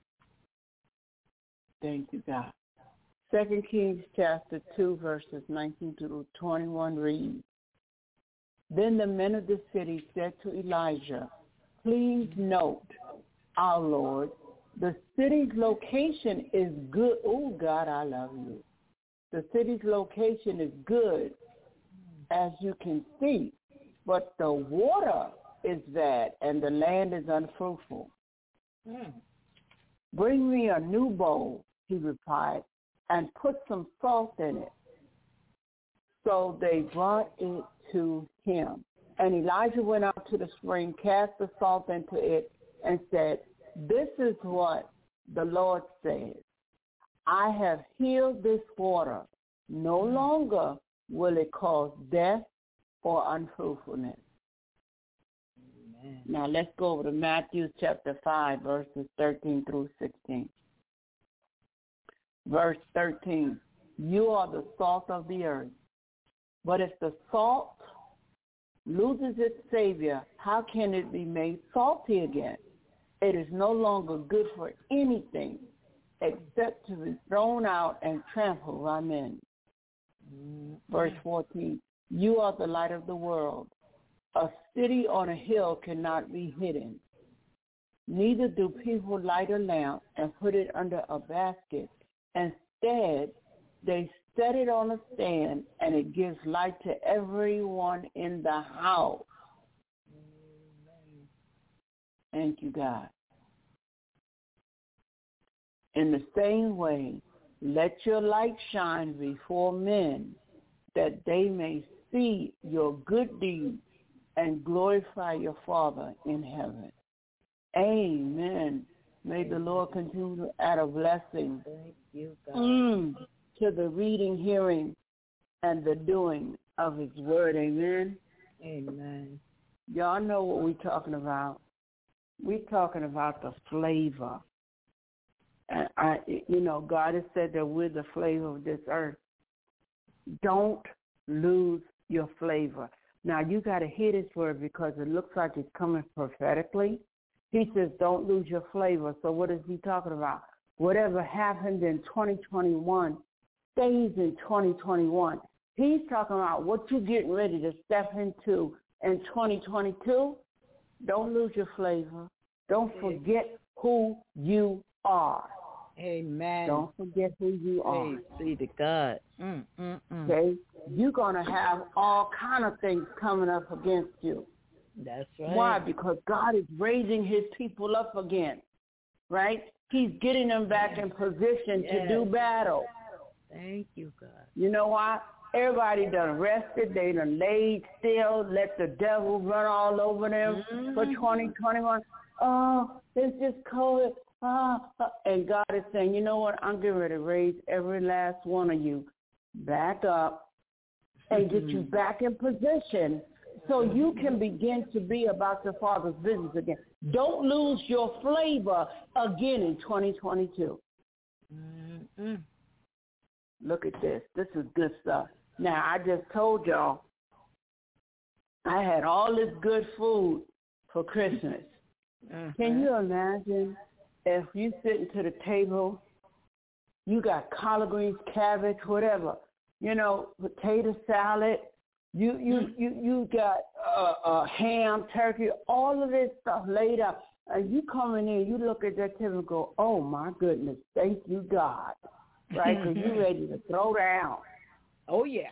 Thank you, God. Second Kings chapter two, verses nineteen through twenty-one reads, Then the men of the city said to Elijah, Please note, our Lord, the city's location is good. Oh, God, I love you. The city's location is good, as you can see, but the water is bad and the land is unfruitful. Mm. Bring me a new bowl, he replied, and put some salt in it. So they brought it to him. And Elijah went out to the spring, cast the salt into it, and said, this is what the Lord says. I have healed this water. No longer will it cause death or unfruitfulness. Amen. Now let's go over to Matthew chapter five, verses thirteen through sixteen. Verse thirteen, you are the salt of the earth. But if the salt loses its savior, how can it be made salty again? It is no longer good for anything except to be thrown out and trampled by men. Mm-hmm. Verse fourteen, you are the light of the world. A city on a hill cannot be hidden. Neither do people light a lamp and put it under a basket. Instead, they set it on a stand, and it gives light to everyone in the house. Thank you, God. In the same way, let your light shine before men, that they may see your good deeds and glorify your Father in heaven. Amen. May the Lord continue to add a blessing Thank you, God. Mm, to the reading, hearing, and the doing of his word. Amen. Amen. Y'all know what we're talking about. We're talking about the flavor. And I, you know, God has said that we're the flavor of this earth. Don't lose your flavor. Now, you got to hear this word because it looks like it's coming prophetically. He says, don't lose your flavor. So what is he talking about? Whatever happened in twenty twenty-one stays in twenty twenty-one. He's talking about what you're getting ready to step into in twenty twenty-two. Don't lose your flavor. Don't forget who you are. Amen. Don't forget who you are. Praise be to God. Mm, mm, mm. Okay? You're going to have all kind of things coming up against you. That's right. Why? Because God is raising his people up again, right? He's getting them back yes. in position yes. to do battle. Thank you, God. You know why? Everybody done rested. They done laid still, let the devil run all over them mm-hmm. for twenty twenty-one. Oh, it's just COVID. Ah, ah. And God is saying, you know what? I'm getting ready to raise every last one of you back up and get you back in position so you can begin to be about your Father's business again. Don't lose your flavor again in twenty twenty-two. Mm-hmm. Look at this. This is good stuff. Now, I just told y'all I had all this good food for Christmas. Uh-huh. Can you imagine if you sitting to the table, you got collard greens, cabbage, whatever, you know, potato salad, you you you, you got uh, uh, ham, turkey, all of this stuff laid out. And you come in here, you look at that table and go, oh, my goodness, thank you, God. Right? Because you're ready to throw down. Oh, yeah.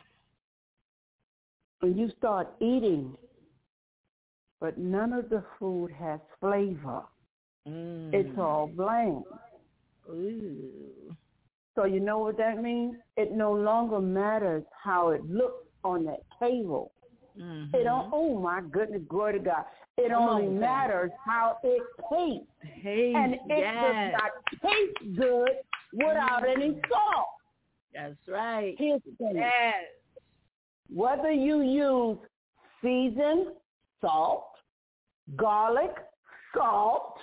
And you start eating, but none of the food has flavor. Mm. It's all bland. Ooh. So you know what that means? It no longer matters how it looks on that table. Mm-hmm. It don't, oh, my goodness, glory to God. It Come only on, matters how it tastes. Taste, and it yes. does not taste good without mm. any salt. That's right. Here's the thing. Yes. Whether you use seasoned salt, garlic, salt,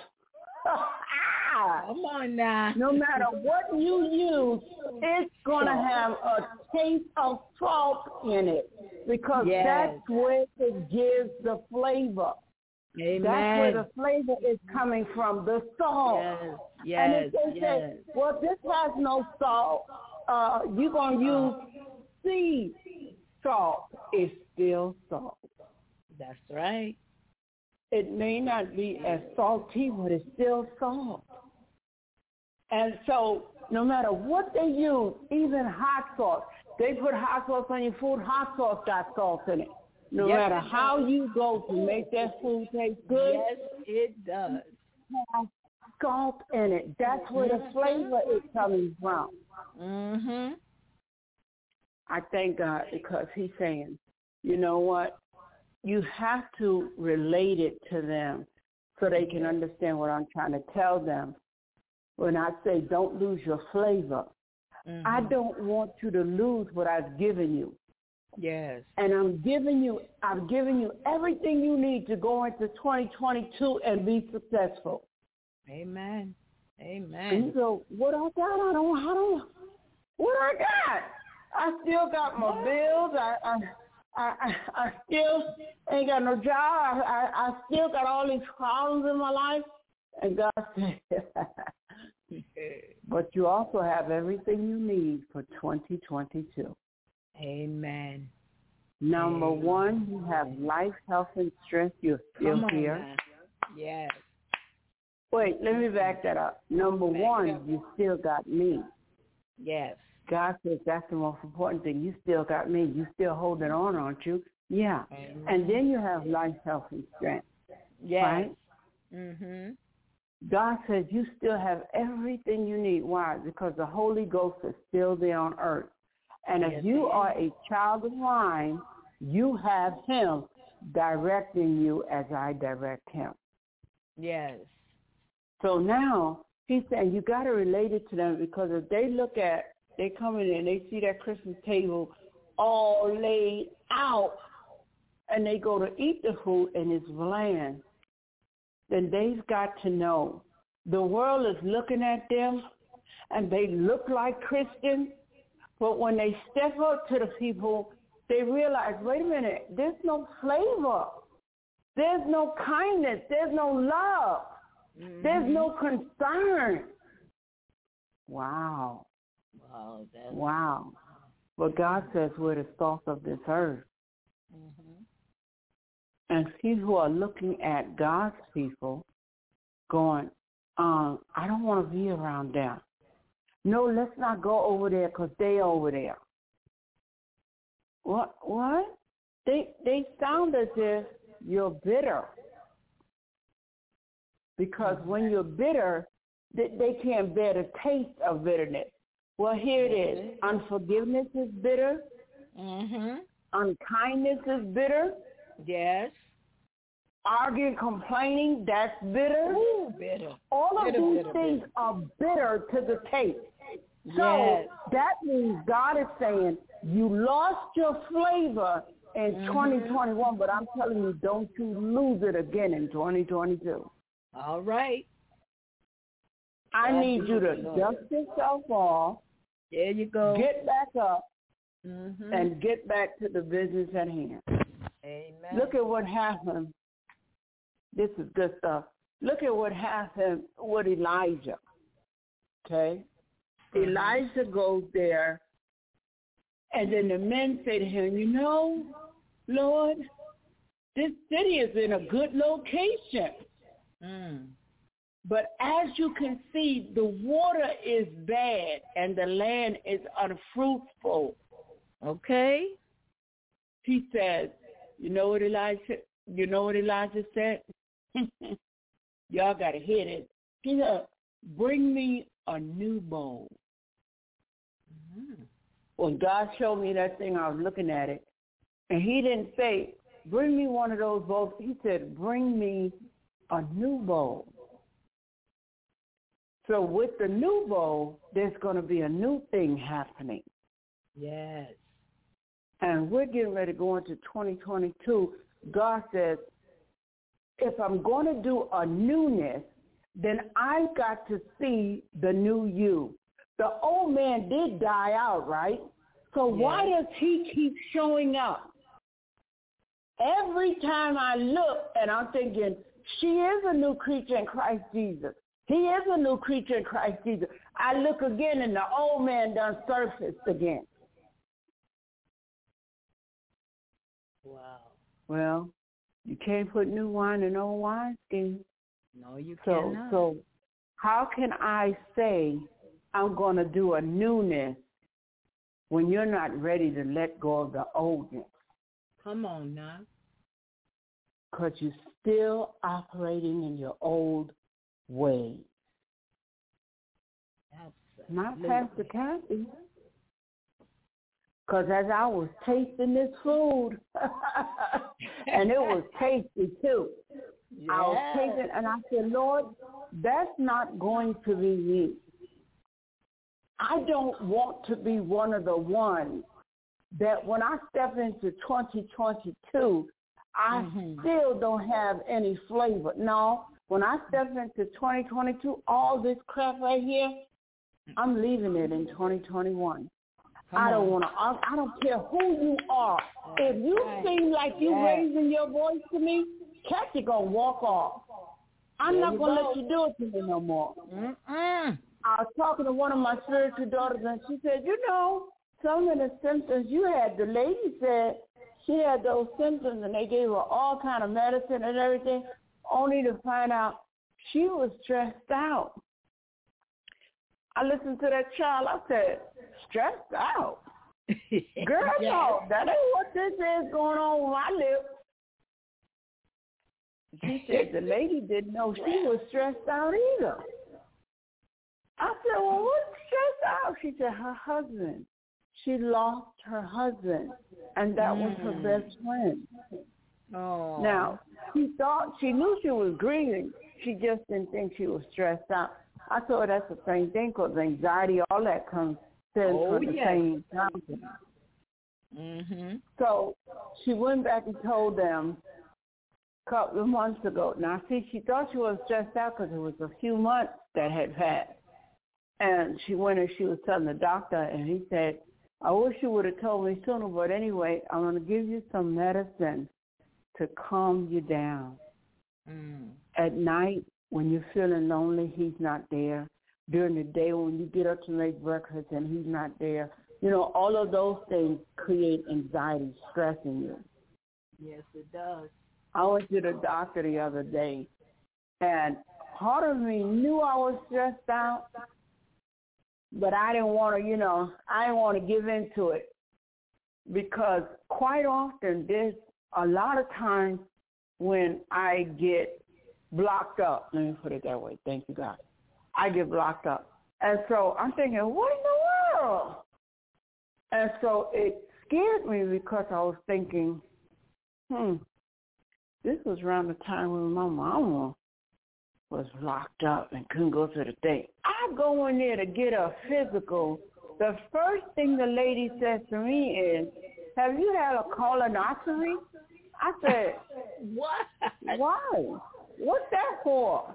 come on now. No matter what you use, it's going to have a taste of salt in it because yes. that's where it gives the flavor. Amen. That's where the flavor is coming from, the salt. Yes, yes, and if they yes. say, well, this has no salt, uh, you're going to use sea salt. It's still salt. That's right. It may not be as salty, but it's still salt. And so no matter what they use, even hot sauce, they put hot sauce on your food, hot sauce got salt in it. No yes, matter how you go to make that food taste good. Yes, it does. salt in it. That's where the flavor is coming from. Mhm. I thank God because he's saying, you know what? You have to relate it to them so they can understand what I'm trying to tell them. When I say don't lose your flavor, mm-hmm. I don't want you to lose what I've given you. Yes. And I'm giving you, I've given you everything you need to go into twenty twenty-two and be successful. Amen. Amen. And you go, what I got? I don't, I don't, what I got? I still got my bills. I, I, I, I still ain't got no job. I, I, I still got all these problems in my life. And God said, but you also have everything you need for twenty twenty-two. Amen. Number Amen. one, you have life, health, and strength. You're still Come on here. now. Yes. Wait, let me back that up. Number back one, up. you still got me. Yes. God says that's the most important thing. You still got me. You still holding on, aren't you? Yeah. Amen. And then you have life, health, and strength. Yes. Right? Mhm. God says you still have everything you need. Why? Because the Holy Ghost is still there on earth. And if yes, you are a child of mine, you have him directing you as I direct him. Yes. So now he's saying you got to relate it to them, because if they look at, they come in and they see that Christmas table all laid out and they go to eat the food and it's bland, then they've got to know the world is looking at them and they look like Christians, but when they step up to the people, they realize, wait a minute, there's no flavor. There's no kindness. There's no love. Mm-hmm. There's no concern. Wow. Wow. That's... Wow. But God says we're the salt of this earth. Mm-hmm. And people are looking at God's people going, um, I don't want to be around them. No, let's not go over there because they over there. What? What? They they sound as if you're bitter. Because when you're bitter, they, they can't bear the taste of bitterness. Well, here it is. Unforgiveness is bitter. Mm-hmm. Unkindness is bitter. Yes. Arguing, complaining, that's bitter. Ooh, bitter. All of bitter, these bitter, things bitter. are bitter to the taste. So yes. that means God is saying you lost your flavor in mm-hmm. twenty twenty-one, but I'm telling you, don't you lose it again in twenty twenty-two. All right. I That's need you to dust yourself off. There you go. Get back up mm-hmm. and get back to the business at hand. Amen. Look at what happened. This is good stuff. Look at what happened with Elijah. Okay? Mm-hmm. Elijah goes there, and then the men say to him, you know, Lord, this city is in a good location. Mm. But as you can see, the water is bad and the land is unfruitful. Okay? He says, you know what Elijah, you know what Elijah said? Y'all got to hit it. He said, bring me a new bowl. Mm-hmm. When God showed me that thing, I was looking at it, and he didn't say, bring me one of those bowls. He said, bring me a new bowl. So with the new bowl, there's going to be a new thing happening. Yes. And we're getting ready to go into twenty twenty-two. God says, if I'm going to do a newness, then I've got to see the new you. The old man did die out, right? So yes. Why does he keep showing up? Every time I look, and I'm thinking, she is a new creature in Christ Jesus. He is a new creature in Christ Jesus. I look again, and the old man done surfaced again. Wow. Well, you can't put new wine in old wineskins. No, you so, cannot. So how can I say I'm going to do a newness when you're not ready to let go of the oldness? Come on now. Because you're still operating in your old ways. Not Pastor Kathy. Because as I was tasting this food, and it was tasty too, yes. I was tasting, and I said, Lord, that's not going to be me. I don't want to be one of the ones that when I step into twenty twenty-two, I mm-hmm. still don't have any flavor. No, when I step into twenty twenty-two, all this crap right here, I'm leaving it in twenty twenty-one. Come I don't want to. I, I don't care who you are. If you right. seem like you yes. raising your voice to me, Kathy gonna walk off. I'm there not gonna go. let you do it to me no more. Mm-mm. I was talking to one of my spiritual daughters, and she said, you know, some of the symptoms you had, the lady said she had those symptoms, and they gave her all kind of medicine and everything, only to find out she was stressed out. I listened to that child. I said, stressed out? Girl, yeah. no, that ain't what this is going on with my lips. She said the lady didn't know she was stressed out either. I said, well, what's stressed out? She said, her husband. She lost her husband, and that mm. was her best friend. Oh. Now, she thought, she knew she was grieving. She just didn't think she was stressed out. I told her that's the same thing, because anxiety, all that comes stems oh, from the yes. same fountain. Mm-hmm. So she went back and told them a couple of months ago. Now, see, she thought she was stressed out because it was a few months that had passed. And she went and she was telling the doctor, and he said, I wish you would have told me sooner, but anyway, I'm going to give you some medicine to calm you down. Mm. At night, when you're feeling lonely, he's not there. During the day, when you get up to make breakfast and he's not there, you know, all of those things create anxiety, stress in you. Yes, it does. I went to the doctor the other day, and part of me knew I was stressed out, but I didn't want to, you know, I didn't want to give in to it, because quite often there's a lot of times when I get blocked up. Let me put it that way. Thank you, God. I get blocked up. And so I'm thinking, what in the world? And so it scared me, because I was thinking, hmm, this was around the time when my mama was locked up and couldn't go to the thing. I go in there to get a physical. The first thing the lady says to me is, have you had a colonoscopy? I said, what? Why? What's that for?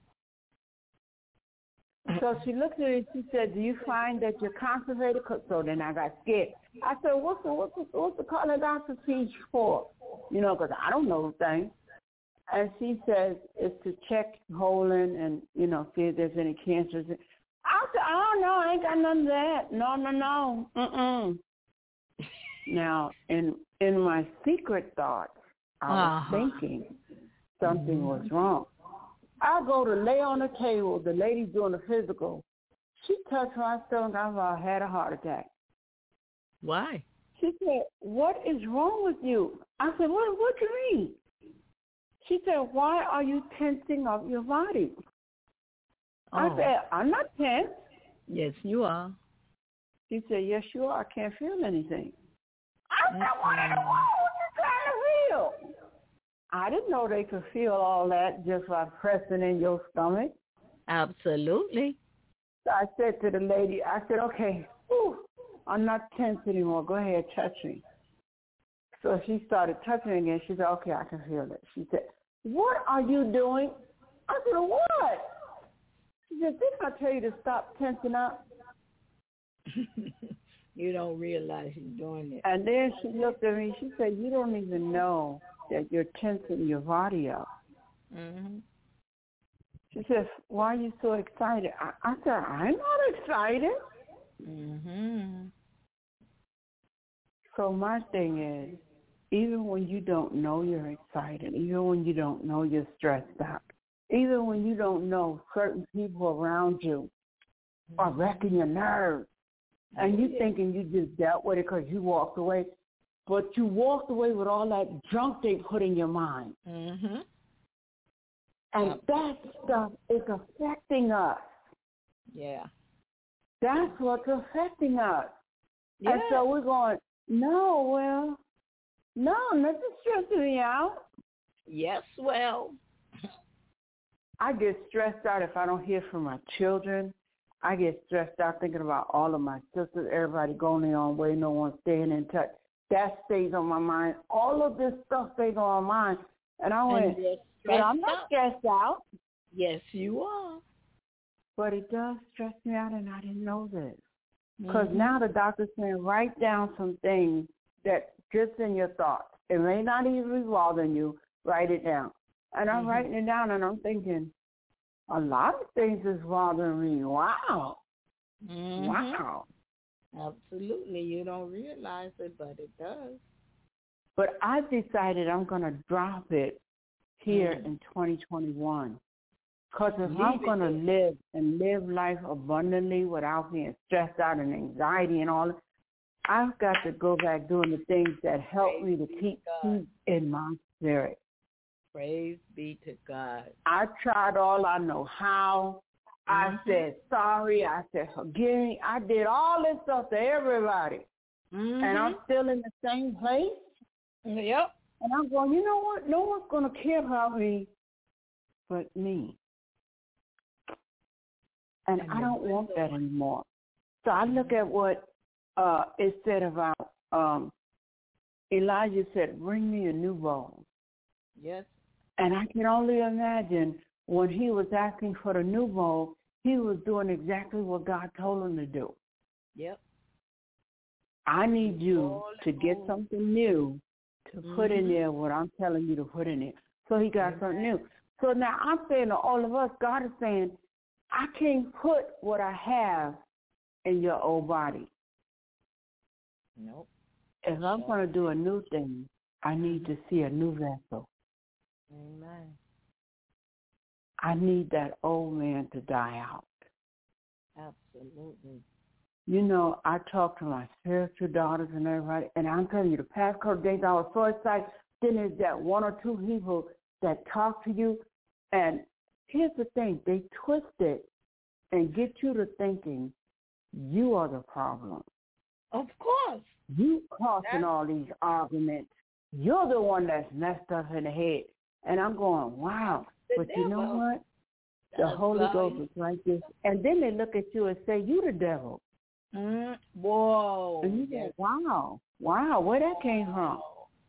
So she looked at me and she said, do you find that you're constipated? So then I got scared. I said, what's the, what's the, what's the colonoscopy for? You know, because I don't know the thing. And she says it's to check colon and, you know, see if there's any cancers. I said, I don't know. I ain't got none of that. No, no, no. Mm-mm. Now, in in my secret thoughts, I was uh-huh. thinking something mm-hmm. was wrong. I go to lay on the table. The lady's doing the physical. She touched my stomach. I about had a heart attack. Why? She said, what is wrong with you? I said, what, what do you mean? She said, why are you tensing up your body? Oh. I said, I'm not tense. Yes, you are. She said, yes, you are. I can't feel anything. I said, what in the world are you trying to feel? I didn't know they could feel all that just by pressing in your stomach. Absolutely. So I said to the lady, I said, okay, whew, I'm not tense anymore. Go ahead, touch me. So she started touching again. She said, okay, I can feel it. She said, what are you doing? I said, what? She said, didn't I tell you to stop tensing up? You don't realize you're doing it. And then she looked at me. She said, you don't even know that you're tensing your body up. Mm-hmm. She says, why are you so excited? I, I said, I'm not excited. Mm-hmm. So my thing is, even when you don't know you're excited, even when you don't know you're stressed out, even when you don't know certain people around you are wrecking your nerves, and you thinking you just dealt with it because you walked away, but you walked away with all that junk they put in your mind. Mm-hmm. And that stuff is affecting us. Yeah. That's what's affecting us. Yeah. And so we're going, no, well, no, nothing's stressing me out. Yes, well. I get stressed out if I don't hear from my children. I get stressed out thinking about all of my sisters, everybody going their own way, no one staying in touch. That stays on my mind. All of this stuff stays on my mind. And I went, but I'm not stressed out. Yes, you are. But it does stress me out, and I didn't know this. Because Mm-hmm. now the doctor's saying write down some things that just in your thoughts. It may not even be bothering you. Write it down. And I'm Mm-hmm. writing it down, and I'm thinking, a lot of things is bothering me. Wow. Mm-hmm. Wow. Absolutely. You don't realize it, but it does. But I decided I'm going to drop it here Mm. in twenty twenty-one. Because if Leave I'm it going to there. live and live life abundantly without being stressed out and anxiety and all that, I've got to go back doing the things that help me to keep peace in my spirit. Praise be to God. I tried all I know how. I Mhm. said sorry. I said forgive me. I did all this stuff to everybody. Mm-hmm. And I'm still in the same place. Yep. And I'm going, you know what? No one's going to care about me but me. And, and I don't want that anymore. So I look at what uh, it said about um, Elijah said, bring me a new bowl. Yes. And I can only imagine when he was asking for the new bowl, he was doing exactly what God told him to do. Yep. I need you to get something new to mm-hmm. put in there what I'm telling you to put in there. So he got mm-hmm. something new. So now I'm saying to all of us, God is saying, I can't put what I have in your old body. Nope. If I'm going to do a new thing, I need to see a new vessel. Amen. I need that old man to die out. Absolutely. You know, I talk to my spiritual daughters and everybody, and I'm telling you, the past couple of days I was so excited. Then there's that one or two people that talk to you, and here's the thing, they twist it and get you to thinking you are the problem. Of course. You causing all these arguments. You're the one that's messed up in the head. And I'm going, wow. But devil. You know what? The that's Holy right. Ghost is like this. And then they look at you and say, you the devil. Mm, whoa. And you yes. go, wow, wow, where that came from?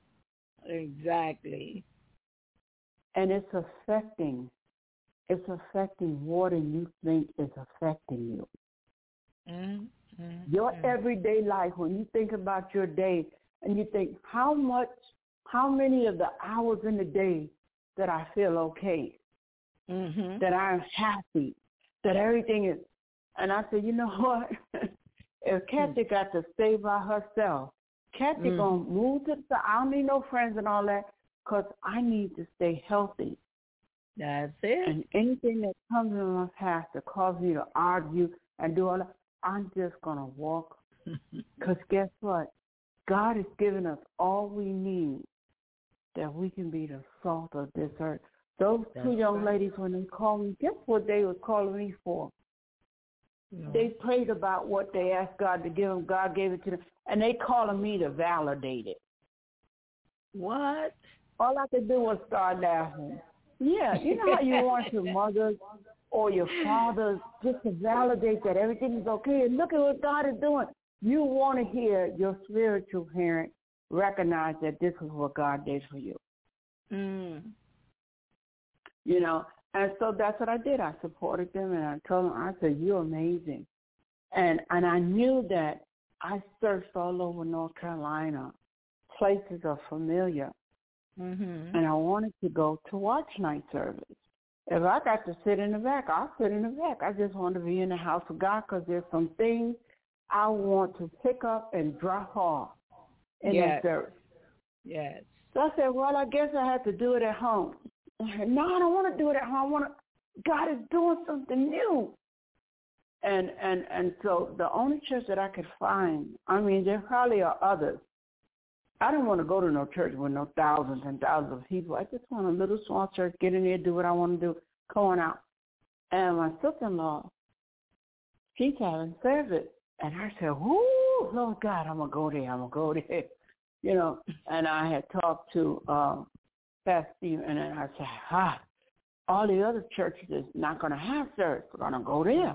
Exactly. And it's affecting, it's affecting more than you think is affecting you. Mm, mm, your mm. everyday life, when you think about your day and you think how much, how many of the hours in the day that I feel okay, mm-hmm. that I'm happy, that everything is, and I said, you know what? If Kathy mm. got to stay by herself, Kathy mm. going to move to the, I don't need no friends and all that, because I need to stay healthy. That's it. And anything that comes in my path that causes me to argue and do all that, I'm just going to walk. Because guess what? God has given us all we need that we can be the salt of this earth. Those That's two young right. ladies, when they called me, guess what they was calling me for? No. They prayed about what they asked God to give them. God gave it to them. And they calling me to validate it. What? All I could do was start laughing. Yeah, you know how you want your mothers or your fathers just to validate that everything is okay. And look at what God is doing. You want to hear your spiritual parent recognize that this is what God did for you. Mm. You know, and so that's what I did. I supported them, and I told them, I said, you're amazing. And and I knew that I searched all over North Carolina. Places are familiar. Mm-hmm. And I wanted to go to watch night service. If I got to sit in the back, I'll sit in the back. I just want to be in the house of God because there's some things I want to pick up and drop off in yes. that service. Yes. So I said, well, I guess I have to do it at home. I said, no, I don't want to do it at home. I want to, God is doing something new. And, and, and so the only church that I could find, I mean, there probably are others. I don't want to go to no church with no thousands and thousands of people. I just want a little small church, get in there, do what I want to do, come on out. And my sister-in-law she's having service. And I said, whoo, Lord God, I'm going to go there. I'm going to go there. You know, and I had talked to uh, Pastor Steve, and then I said, ah, all the other churches is not going to have service. We're going to go there.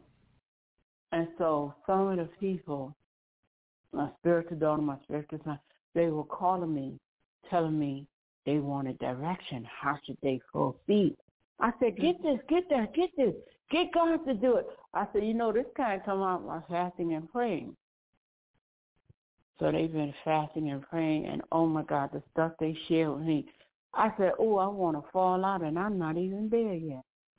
And so some of the people, my spiritual daughter, my spiritual son, they were calling me, telling me they wanted direction. How should they proceed? I said, get this, get that, get this. Get God to do it. I said, you know, this kind of come out by fasting and praying. So they've been fasting and praying, and oh, my God, the stuff they share with me. I said, oh, I want to fall out, and I'm not even there yet.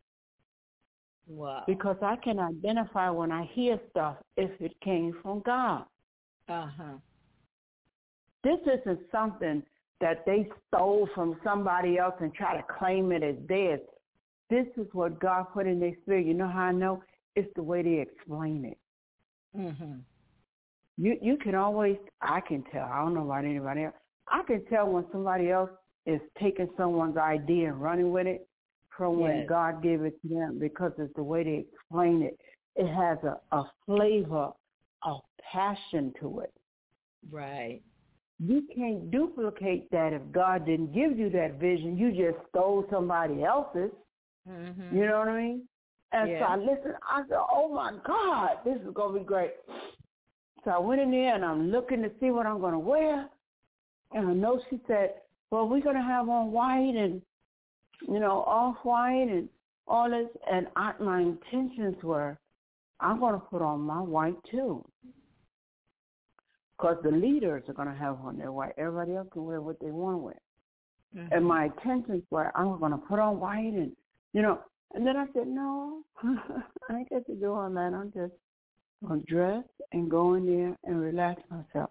Wow. Because I can identify when I hear stuff if it came from God. Uh-huh. This isn't something that they stole from somebody else and try to claim it as theirs. This is what God put in their spirit. You know how I know? It's the way they explain it. Mm-hmm. You you can always, I can tell, I don't know about anybody else, I can tell when somebody else is taking someone's idea and running with it from when Yes. God gave it to them, because it's the way they explain it. It has a, a flavor of passion to it. Right. You can't duplicate that if God didn't give you that vision. You just stole somebody else's. Mm-hmm. You know what I mean? And Yeah. so I listened. I said, oh, my God, this is going to be great. So I went in there, and I'm looking to see what I'm going to wear. And I know she said, well, we're going to have on white and, you know, off-white and all this. And I, my intentions were, I'm going to put on my white, too. Because the leaders are going to have on their white. Everybody else can wear what they want to wear. Mm-hmm. And my intentions were, I'm going to put on white and, you know. And then I said, no, I ain't got to do all that. I'm just going to dress and go in there and relax myself.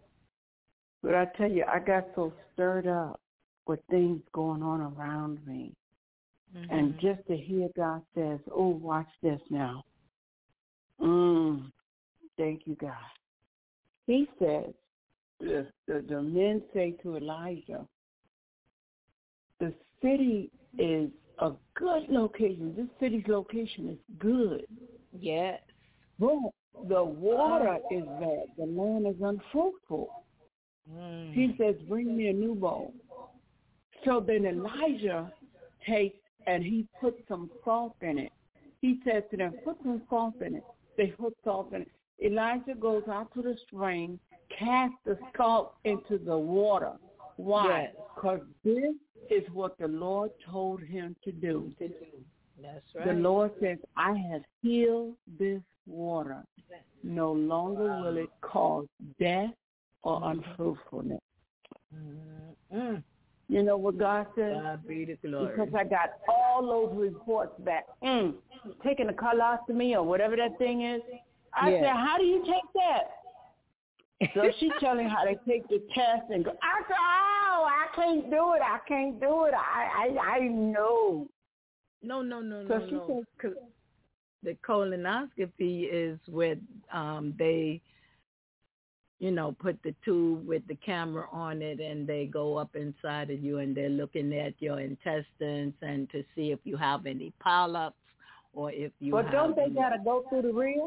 But I tell you, I got so stirred up with things going on around me. Mm-hmm. And just to hear God says, oh, watch this now. Mm, thank you, God. He says, the, the, the men say to Elijah, the city is a good location. This city's location is good. Yes. But the water is bad. The land is unfruitful. Mm. He says, bring me a new bowl. So then Elijah takes and he puts some salt in it. He says to them, put some salt in it. They put salt in it. Elijah goes out to the spring, casts the salt into the water. Why? Because yes. this is what the Lord told him to do. To do. That's right. The Lord says, I have healed this water. No longer will it cause death or unfruitfulness. Mm-hmm. You know what God says? God be the glory. Because I got all those reports back. Mm, taking a colostomy or whatever that thing is. I yes. said, how do you take that? So she's telling how they take the test and go. I said, oh, I can't do it. I can't do it. I I, I know. No, no, no, so no, she no. Says, the colonoscopy is where um, they, you know, put the tube with the camera on it, and they go up inside of you, and they're looking at your intestines and to see if you have any polyps or if you. But have don't they any... gotta go through the rear?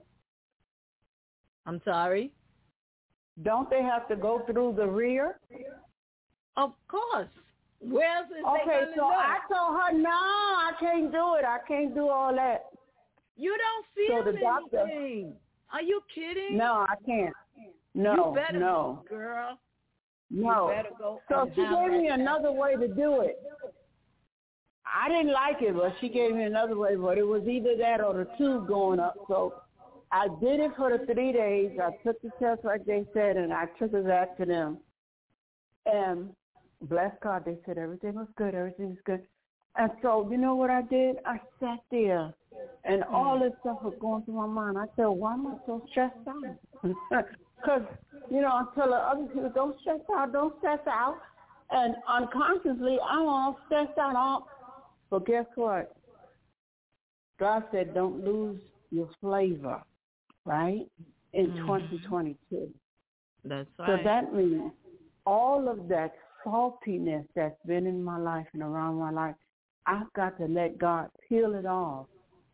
I'm sorry? Don't they have to go through the rear? Of course. Where else is okay, they gonna so go? I told her, no, I can't do it. I can't do all that. You don't feel so the doctor, anything. Are you kidding? No, I can't. No, you better, no. girl. No. You better go. So she gave me another way to do it. I didn't like it, but she gave me another way. But it was either that or the tube going up. So I did it for the three days. I took the test like they said, and I took it back to them. And bless God, they said everything was good, everything was good. And so, you know what I did? I sat there, and all this stuff was going through my mind. I said, why am I so stressed out? Because, you know, I tell the other people, don't stress out, don't stress out. And unconsciously, I'm all stressed out. All... But guess what? God said, don't lose your flavor, right, in mm-hmm. twenty twenty-two. That's right. So that means all of that saltiness that's been in my life and around my life, I've got to let God peel it off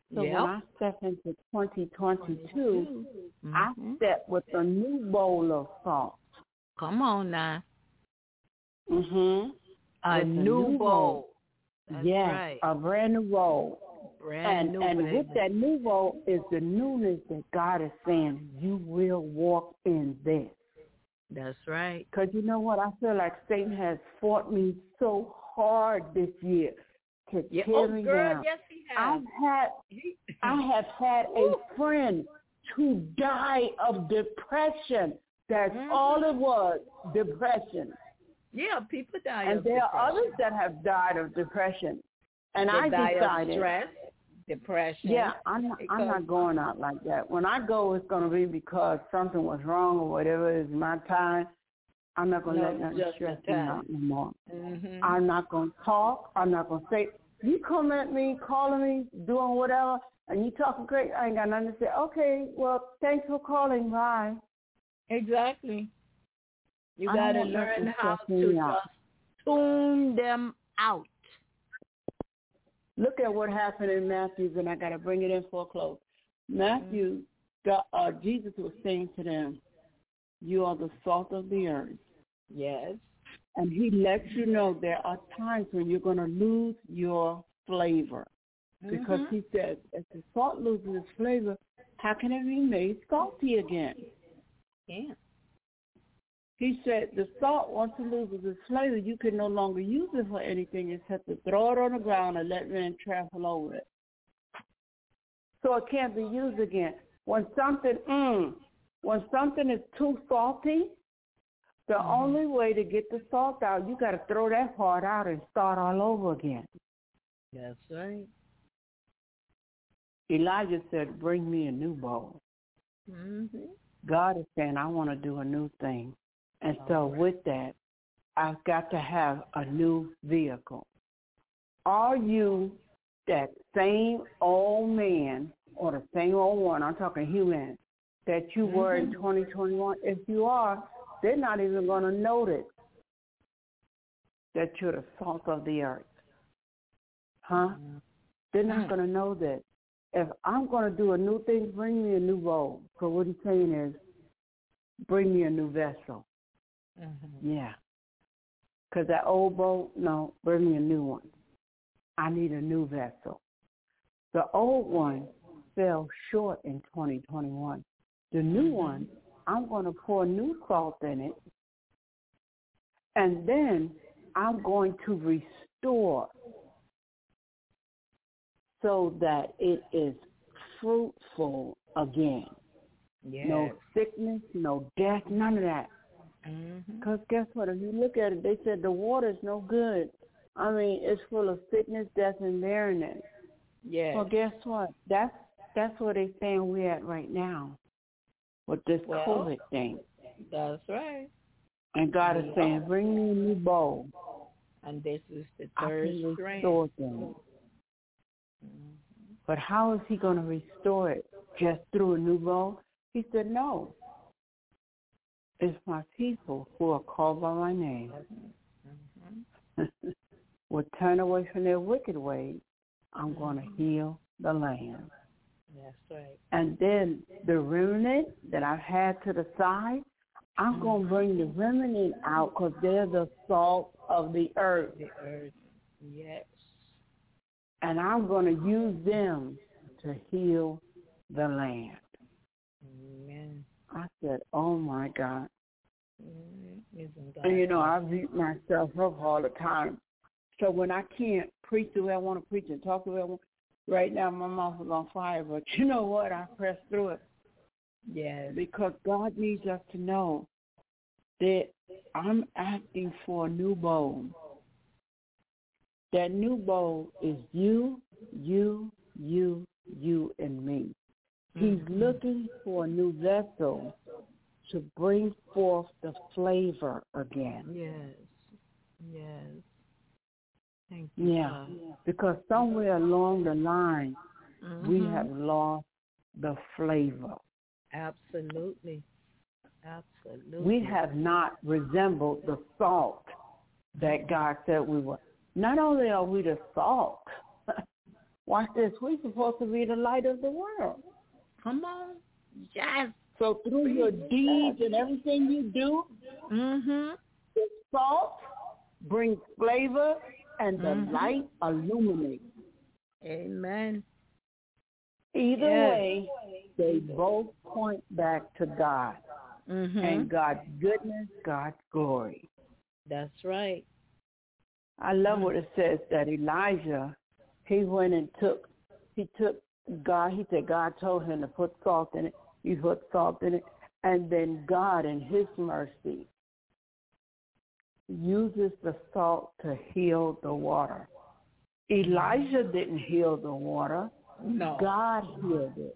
So Yep. when I step into twenty twenty-two, Mm-hmm. I step with a new bowl of salt. Come on now. Mm-hmm. A With new, new bowl. bowl. That's Yes, right. a brand new bowl. Brand And new, and baby. with that new bowl is the newness that God is saying, you will walk in this. That's right. Because you know what? I feel like Satan has fought me so hard this year to Yeah. tear Oh, me girl, down. yes, he has. I've had I have had a friend to die of depression. That's Mhm. all it was, depression. Yeah, people die And of there depression. are others that have died of depression. And They I die decided, of stress, depression. yeah, I'm not, I'm not going out like that. When I go, it's going to be because something was wrong or whatever is my time. I'm not going to No, let nothing just stress the me time. out no more. Mm-hmm. I'm not going to talk. I'm not going to say, you come at me, calling me, doing whatever, and you talking great. I ain't got nothing to say. Okay, well, thanks for calling. Bye. Exactly. You I got to don't want learn nothing how stressing to me out. just tune them out. Look at what happened in Matthew, and I got to bring it in for a close. Matthew, God, uh, Jesus was saying to them, you are the salt of the earth. Yes. And he lets you know there are times when you're going to lose your flavor. Because Mhm. he said, if the salt loses its flavor, how can it be made salty again? Yeah. He said the salt, once it loses its flavor, you can no longer use it for anything except to throw it on the ground and let men trample over it. So it can't be used again. When something, mm, when something is too salty, the mm-hmm. only way to get the salt out, you got to throw that part out and start all over again. That's right. Elijah said, bring me a new bowl. Mm-hmm. God is saying, I want to do a new thing. And so with that, I've got to have a new vehicle. Are you that same old man or the same old one, I'm talking human, that you mm-hmm. were in twenty twenty-one? If you are, they're not even going to notice that you're the salt of the earth. Huh? Mm-hmm. They're not mm-hmm. going to know that. If I'm going to do a new thing, bring me a new bowl. So what he's saying is, bring me a new vessel. Mm-hmm. Yeah. Because that old bowl, no, bring me a new one. I need a new vessel. The old one fell short in twenty twenty-one. The new one, I'm going to pour new salt in it, and then I'm going to restore so that it is fruitful again. Yes. No sickness, no death, none of that. Because mm-hmm. guess what? If you look at it, they said the water's no good. I mean, it's full of sickness, death, and barrenness. Yeah. Well, guess what? That's that's where they're saying we're at right now with this well, COVID thing. That's right. And God yeah. is saying, bring me a new bowl. And this is the third strand. Mm-hmm. But how is he going to restore it? Just through a new bowl? He said, no. It's my people who are called by my name mm-hmm. will turn away from their wicked ways. I'm mm-hmm. going to heal the land. That's right. And then the remnant that I've had to the side, I'm mm-hmm. going to bring the remnant out because they're the salt of the earth. The earth, yes. And I'm going to use them to heal the land. Amen. I said, oh, my God. Mm-hmm. And, you know, I beat myself up all the time. So when I can't preach the way I want to preach and talk the way I want, right now my mouth is on fire. But you know what? I press through it. Yes. Because God needs us to know that I'm asking for a new bowl. That new bowl is you, you, you, you, and me. He's mm-hmm. looking for a new vessel to bring forth the flavor again. Yes, yes. Thank you. Yeah, God. Because somewhere along the line, mm-hmm. we have lost the flavor. Absolutely, absolutely. We have not resembled the salt that God said we were. Not only are we the salt, watch this, we're supposed to be the light of the world. Come on. Yes. So through your deeds and everything you do, Mm-hmm. the salt brings flavor and the Mhm. light illuminates. Amen. Either Yes. way, they both point back to God Mm-hmm. and God's goodness, God's glory. That's right. I love what it says that Elijah, he went and took, he took God, he said God told him to put salt in it. He put salt in it. And then God, in his mercy, uses the salt to heal the water. Elijah didn't heal the water. No. God healed it.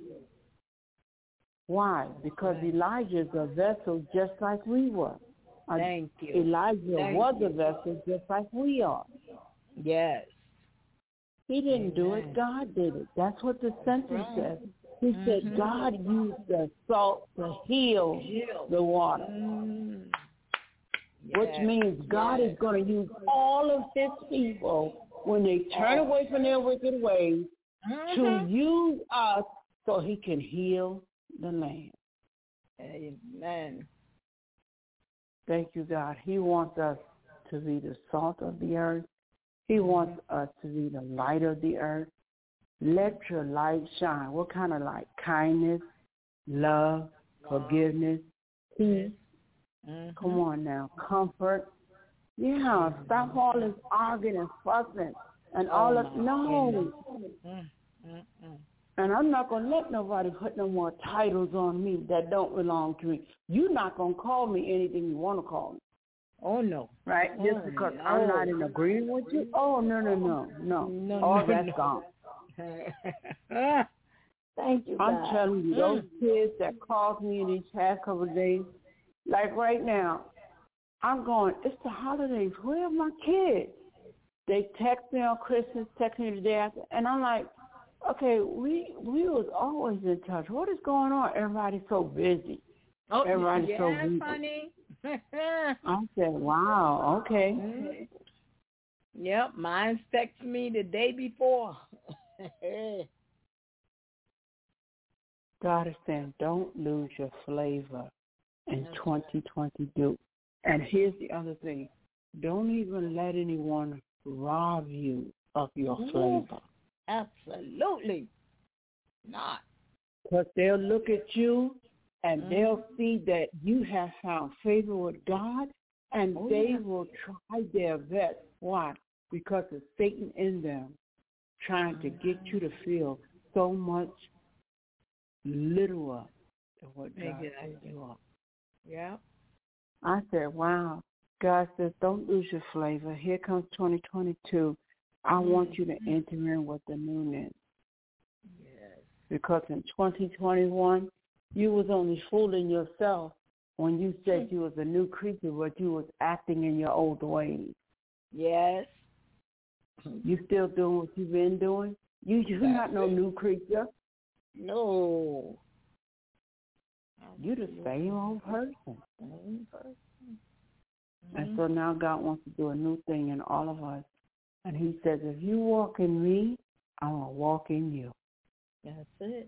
Why? Because Elijah is a vessel just like we were. Uh, Thank you. Elijah Thank was you. a vessel just like we are. Yes. He didn't do it. Amen. God did it. That's what the sentence right. says. He Mhm. said God used the salt to heal Heal. the water, Mm. which Yes. means God Yes. is going to use all of his people when they turn away from their wicked ways Mhm. to use us so he can heal the land. Amen. Thank you, God. He wants us to be the salt of the earth. He wants us to be the light of the earth. Let your light shine. What kind of light? Kindness, love, forgiveness, peace. Mhm. Come on now. Comfort. Yeah, stop all this arguing and fussing and all Oh, of, my no. Mm, mm, mm. And I'm not going to let nobody put no more titles on me that don't belong to me. You're not going to call me anything you want to call me. Oh, no. Right? Just Oh, because no. I'm not in agreement with you? Oh, no, no, no, no. No, All no, that's no. gone. Thank you, I'm God. telling you, those Mm. kids that called me in these past couple of days, like right now, I'm going, it's the holidays. Where are my kids? They text me on Christmas, text me the day after, and I'm like, okay, we we was always in touch. What is going on? Everybody's so busy. Oh, Everybody's yes, so busy. honey. I said, wow, okay. Mm. Yep, mine texted me the day before. God is saying, don't lose your flavor in That's twenty twenty-two. And here's the other thing. Don't even let anyone rob you of your Ooh. flavor. Absolutely not. Because they'll look at you and Mhm. they'll see that you have found favor with God, and Oh, they yeah. will try their best. Why? Because of Satan in them trying to get you to feel so much littler than what God Maybe said I you are. Yeah. I said, wow. God says, don't lose your flavor. Here comes twenty twenty-two. I want you to enter in with the newness. Yes. Because in twenty twenty-one, you was only fooling yourself when you said you was a new creature, but you was acting in your old ways. Yes. You still doing what you've been doing? You, you're That's not no it. new creature. No. You're the same old person. Same person. And so now God wants to do a new thing in all of us. And he says, if you walk in me, I'm going to walk in you. That's it.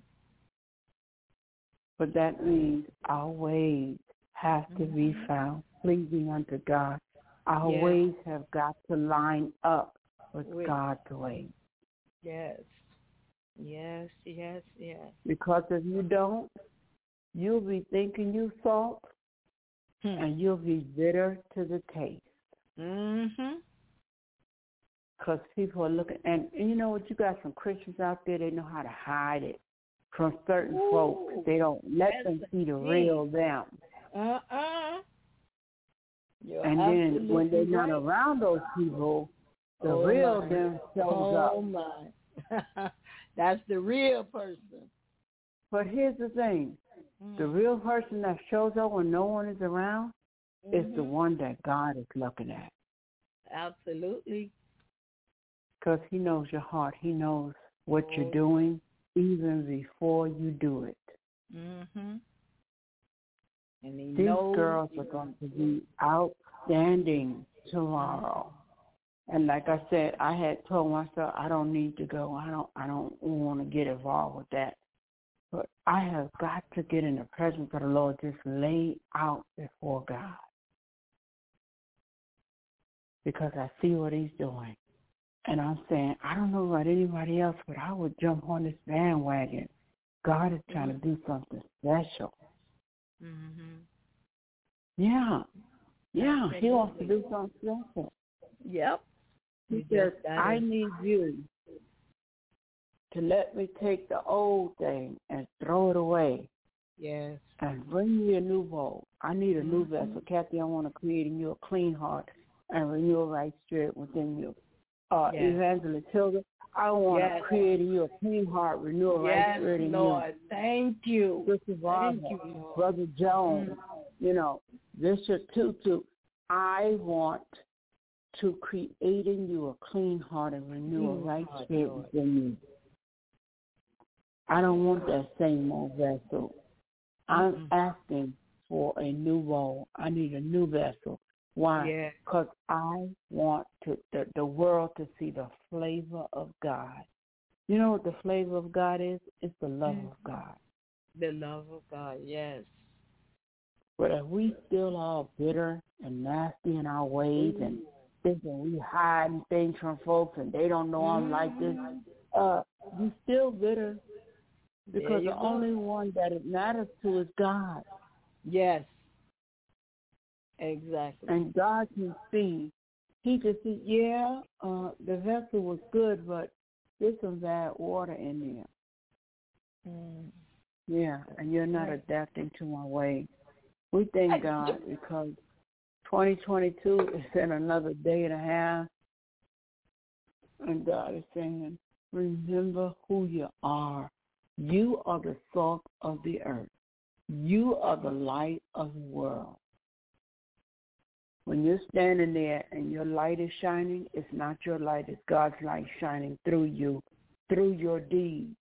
But that means our ways have to be found pleasing unto God. Our Yes. ways have got to line up with With- God's ways. Yes. Yes, yes, yes. Because if you don't, you'll be thinking you salt, Hmm. and you'll be bitter to the taste. Mm-hmm. Because people are looking, and, and you know what, you got some Christians out there, they know how to hide it from certain Ooh, folks. They don't let them see the real them. Uh-uh. You're And then when they're absolutely not right. around those people, the Oh, real my. them shows Oh, up. my. That's the real person. But here's the thing. Mm. The real person that shows up when no one is around is the Mhm. one that God is looking at. Absolutely. Because he knows your heart. He knows what Oh, you're doing even before you do it. Mm-hmm. And he These knows girls are going to be outstanding tomorrow. And like I said, I had told myself I don't need to go. I don't I don't want to get involved with that. But I have got to get in the presence of the Lord, just lay out before God. Because I see what he's doing. And I'm saying, I don't know about anybody else, but I would jump on this bandwagon. God is trying to do something special. Mm-hmm. Yeah. Yeah, he wants to do something special. Yep. He says, I need you to let me take the old thing and throw it away. Yes. And bring me a new bowl. I need a mm-hmm. new vessel. Kathy, I want to create in you a clean heart and renew a right spirit within you. Uh, yes. Evangelist Hilda, I want yes. to create in you a clean heart, renew a yes, right spirit in Lord. you. Thank you. Sister Barbara, Thank you, Lord. Brother Jones, mm-hmm. you know, Bishop Tutu, I want to create in you a clean heart and renew mm-hmm. a right spirit Lord. Within you. I don't want that same old vessel. I'm mm-hmm. asking for a new bowl. I need a new vessel. Why? Because yeah. I want to the, the world to see the flavor of God. You know what the flavor of God is? It's the love mm-hmm. of God. The love of God, yes. But if we still are bitter and nasty in our ways mm-hmm. and thinking we hiding things from folks and they don't know mm-hmm. I'm like this, uh, you still bitter. Because the go. only one that it matters to is God. Yes. Exactly. And God can see. He can see, yeah, uh, the vessel was good, but there's some bad water in there. Mm. Yeah, and you're not right. adapting to my way. We thank God because twenty twenty-two is in another day and a half. And God is saying, remember who you are. You are the salt of the earth. You are the light of the world. When you're standing there and your light is shining, it's not your light, it's God's light shining through you, through your deeds.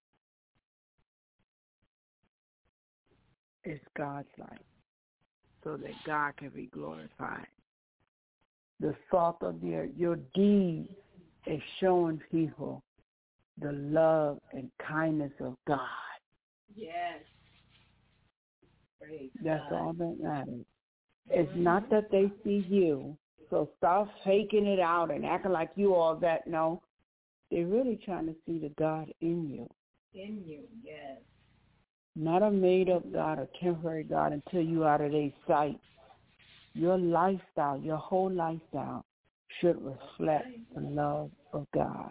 It's God's light so that God can be glorified. The salt of the earth, your deeds is showing people the love and kindness of God. Yes. Praise That's God. all that matters. It's not that they see you, so stop faking it out and acting like you all that. No, they're really trying to see the God in you. In you, yes. Not a made-up God, a temporary God until you out of their sight. Your lifestyle, your whole lifestyle should reflect the love of God.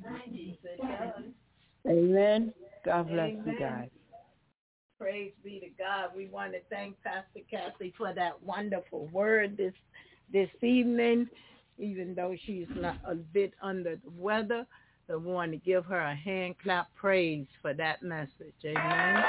Amen. God bless Amen. You guys. Praise be to God. We want to thank Pastor Kathy for that wonderful word this this evening, even though she's not a bit under the weather. So we want to give her a hand clap praise for that message. Amen.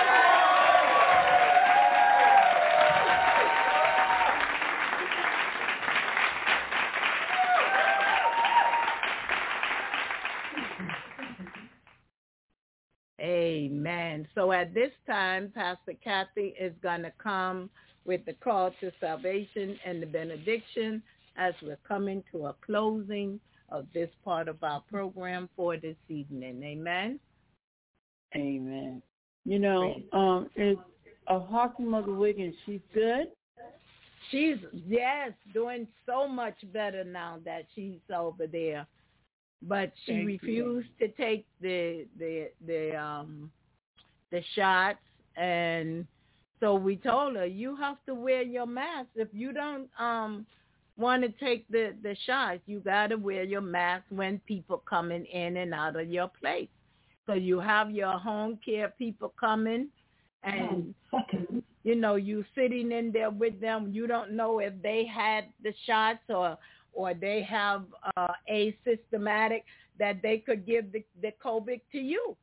Amen. So at this time, Pastor Kathy is going to come with the call to salvation and the benediction as we're coming to a closing of this part of our program for this evening. Amen. Amen. You know, um, is Apostle Mother Wiggins, she's good? She's, yes, doing so much better now that she's over there. But she Thank refused you. to take the the the um the shots, and so we told her, you have to wear your mask. If you don't um want to take the the shots, you got to wear your mask when people coming in and out of your place. So you have your home care people coming, and you know you sitting in there with them. You don't know if they had the shots or. or they have uh, asymptomatic that they could give the, the COVID to you.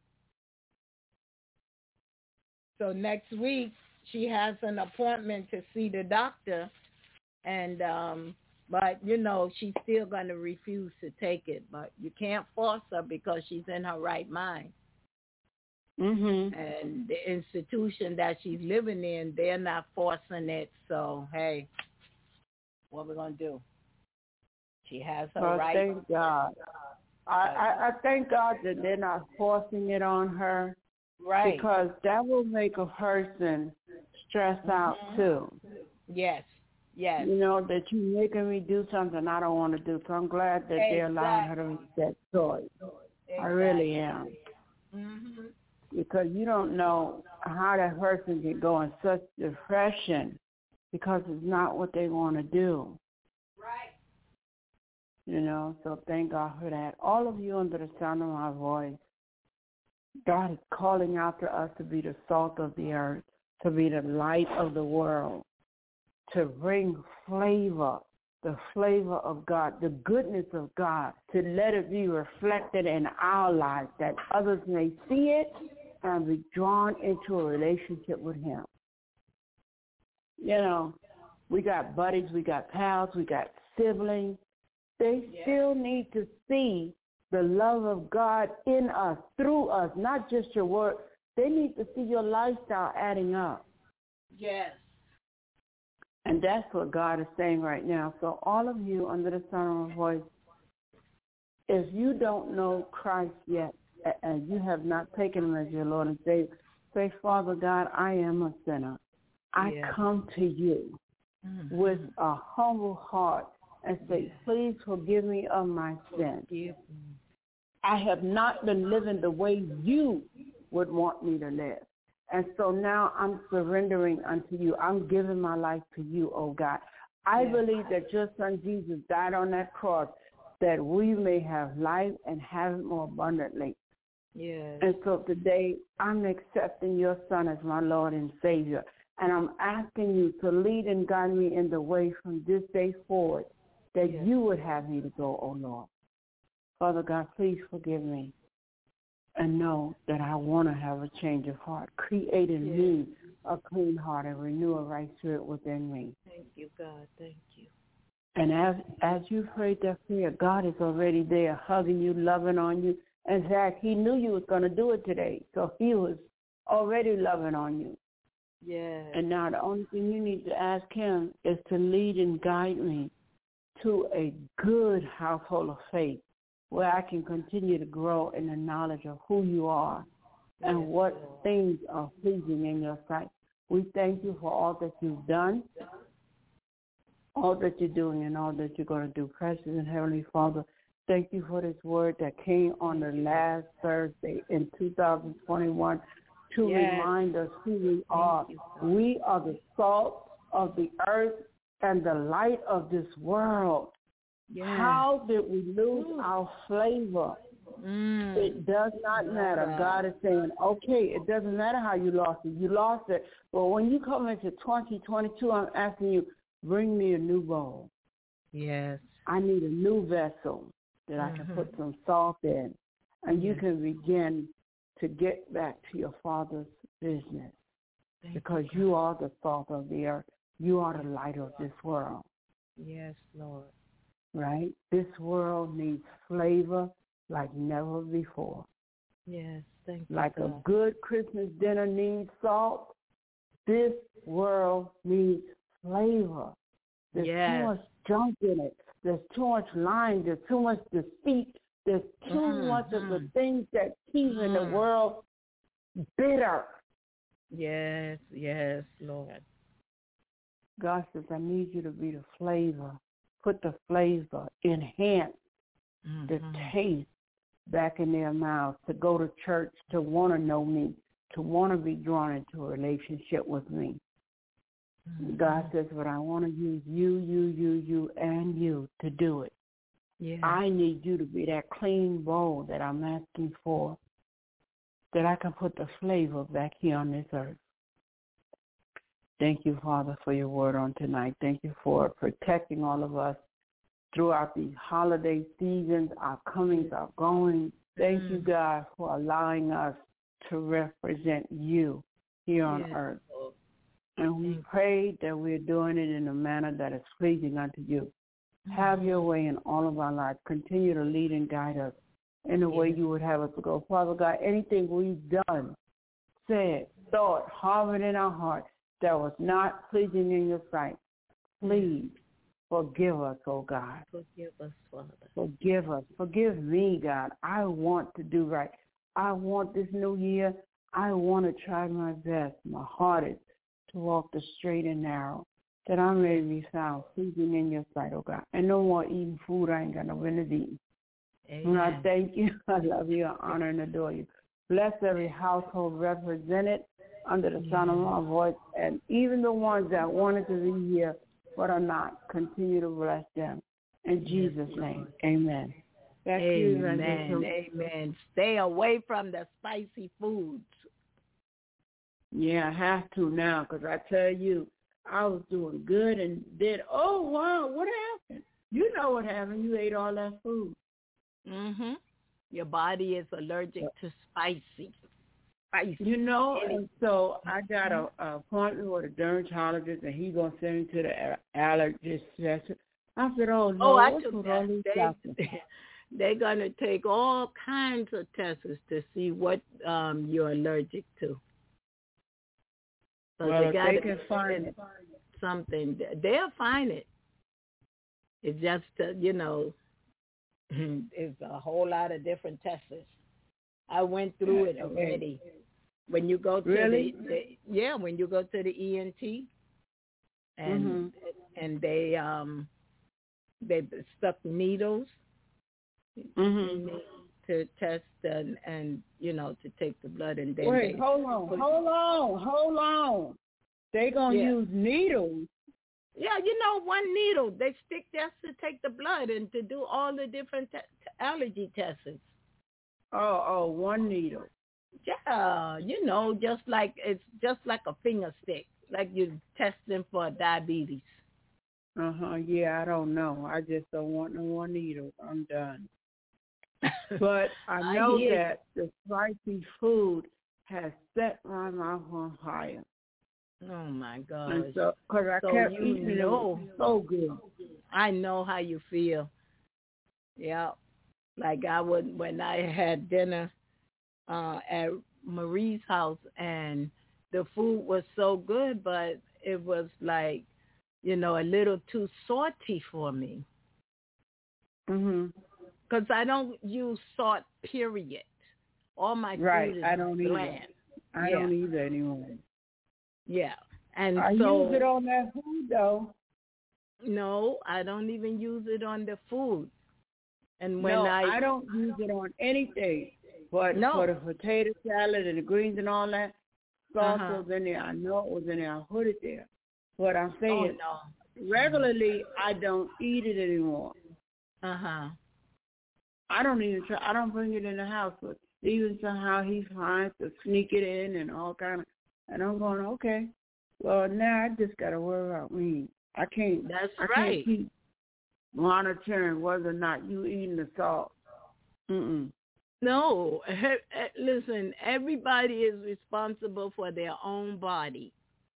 So next week, she has an appointment to see the doctor, and um, but, you know, she's still going to refuse to take it. But you can't force her because she's in her right mind. Mm-hmm. And the institution that she's living in, they're not forcing it. So, hey, what are we going to do? She has her well, right. Thank God. I, I, I thank God that they're not forcing it on her. Right. Because that will make a person stress mm-hmm. out too. Yes. Yes. You know, that you're making me do something I don't want to do. So I'm glad that exactly. they're allowing her to make that choice. Exactly. I really am. Mm-hmm. Because you don't know how that person can go in such depression because it's not what they want to do. Right. You know, so thank God for that. All of you under the sound of my voice, God is calling out to us to be the salt of the earth, to be the light of the world, to bring flavor, the flavor of God, the goodness of God, to let it be reflected in our lives, that others may see it and be drawn into a relationship with him. You know, we got buddies, we got pals, we got siblings. They yeah. still need to see the love of God in us, through us, not just your word. They need to see your lifestyle adding up. Yes. And that's what God is saying right now. So all of you under the sound of my voice, if you don't know Christ yet, and you have not taken him as your Lord and Savior, say, Father God, I am a sinner. I yes. come to you mm-hmm. with a humble heart and say, yes. please forgive me of my sin. Yes. I have not been living the way you would want me to live. And so now I'm surrendering unto you. I'm giving my life to you, oh God. I yes. believe that your son Jesus died on that cross that we may have life and have it more abundantly. Yes. And so today I'm accepting your son as my Lord and Savior. And I'm asking you to lead and guide me in the way from this day forward that yes. you would have me to go, oh Lord. Father God, please forgive me and know that I want to have a change of heart. Create in yes. me a clean heart and renew a right spirit within me. Thank you, God. Thank you. And as as you prayed that prayer, God is already there, hugging you, loving on you. In fact, he knew you was going to do it today, so he was already loving on you. Yes. And now the only thing you need to ask him is to lead and guide me to a good household of faith, where I can continue to grow in the knowledge of who you are and yes, what Lord. Things are pleasing in your sight. We thank you for all that you've done, all that you're doing, and all that you're going to do. Precious and Heavenly Father, thank you for this word that came on the last Thursday in two thousand twenty-one to yes. remind us who we are. You, we are the salt of the earth and the light of this world. Yes. How did we lose Ooh. Our flavor? Mm. It does not matter. God. God is saying, okay, it doesn't matter how you lost it. You lost it. But when you come into twenty twenty-two, I'm asking you, bring me a new bowl. Yes. I need a new vessel that mm-hmm. I can put some salt in. And yes. you can begin to get back to your Father's business. Thank because you, you are the salt of the earth. You are the light of this world. Yes, Lord. Right? This world needs flavor like never before. Yes, thank you. Like God. a good Christmas dinner needs salt, this world needs flavor. There's yes. too much junk in it. There's too much lying. There's too much deceit. There's too mm-hmm. much of the things that keep mm-hmm. in the world bitter. Yes, yes, Lord. God says, I need you to be the flavor. Put the flavor, enhance mm-hmm. the taste back in their mouths, to go to church, to want to know me, to want to be drawn into a relationship with me. Mm-hmm. God says, but I want to use you, you, you, you, and you to do it. Yeah. I need you to be that clean bowl that I'm asking for, that I can put the flavor back here on this earth. Thank you, Father, for your word on tonight. Thank you for protecting all of us throughout these holiday seasons, our comings, our goings. Thank mm. you, God, for allowing us to represent you here on yes. earth. And we pray that we're doing it in a manner that is pleasing unto you. Mm. Have your way in all of our lives. Continue to lead and guide us in the yes. way you would have us to go. Father God, anything we've done, said, thought, harbored in our hearts, that was not pleasing in your sight, please Forgive us, oh God. Forgive us, Father. Forgive us. Forgive me, God. I want to do right. I want this new year. I want to try my best, my hardest, to walk the straight and narrow, that I may be found pleasing in your sight, oh God. And no more eating food I ain't got no business eating. And I thank you. I love you. I honor and adore you. Bless every household represented under the sound of my voice, and even the ones that wanted to be here but are not. Continue to bless them. In Jesus' name, amen. Back to you, Amen. Amen. Stay away from the spicy foods. Yeah, I have to now, because I tell you, I was doing good and did, oh, wow, what happened? You know what happened. You ate all that food. Mm-hmm. Your body is allergic to spicy. Spicy. You know, and so I got a, a appointment with a dermatologist, and he's going to send me to the allergist session. I said, oh, no, oh, I what's took with that. all these doctors? They, they're going to take all kinds of tests to see what um, you're allergic to. So Well, they if got they to can find it. something. They'll find it. It's just, uh, you know, it's a whole lot of different tests. I went through it already. When you go to really? the, the yeah, when you go to the E N T, and mm-hmm. and they um they stuck needles mm-hmm. to test and and you know to take the blood, and then wait they hold on put, hold on hold on they gonna yeah. use needles. Yeah, you know, one needle they stick just to take the blood and to do all the different te- allergy tests. Oh, oh, one needle. Yeah, you know, just like it's just like a finger stick, like you're testing for diabetes. Uh huh. Yeah, I don't know. I just don't want no more needles. I'm done. But I know I that the spicy food has set my mouth on fire. Oh my gosh! And so, cause I so kept you eating know, it, so good. I know how you feel. Yeah, like I would when I had dinner uh, at Marie's house, and the food was so good, but it was like, you know, a little too salty for me. Mhm. Because I don't use salt, period. All my right. food is I don't bland. either. I yeah. don't either anymore. Yeah, and I so use it on that food though. No, I don't even use it on the food. And when no, I I don't use it on anything. But no. for the potato salad and the greens and all that, sauce uh-huh. was in there. I know it was in there. I put it there. But I'm saying oh, no. regularly, I don't eat it anymore. Uh huh. I don't even try. I don't bring it in the house. But even somehow he finds to sneak it in and all kind of. And I'm going, okay. Well, now I just got to worry about me. I can't. That's I right. can't keep monitoring whether or not you eating the salt. Mm-mm. No, listen. Everybody is responsible for their own body.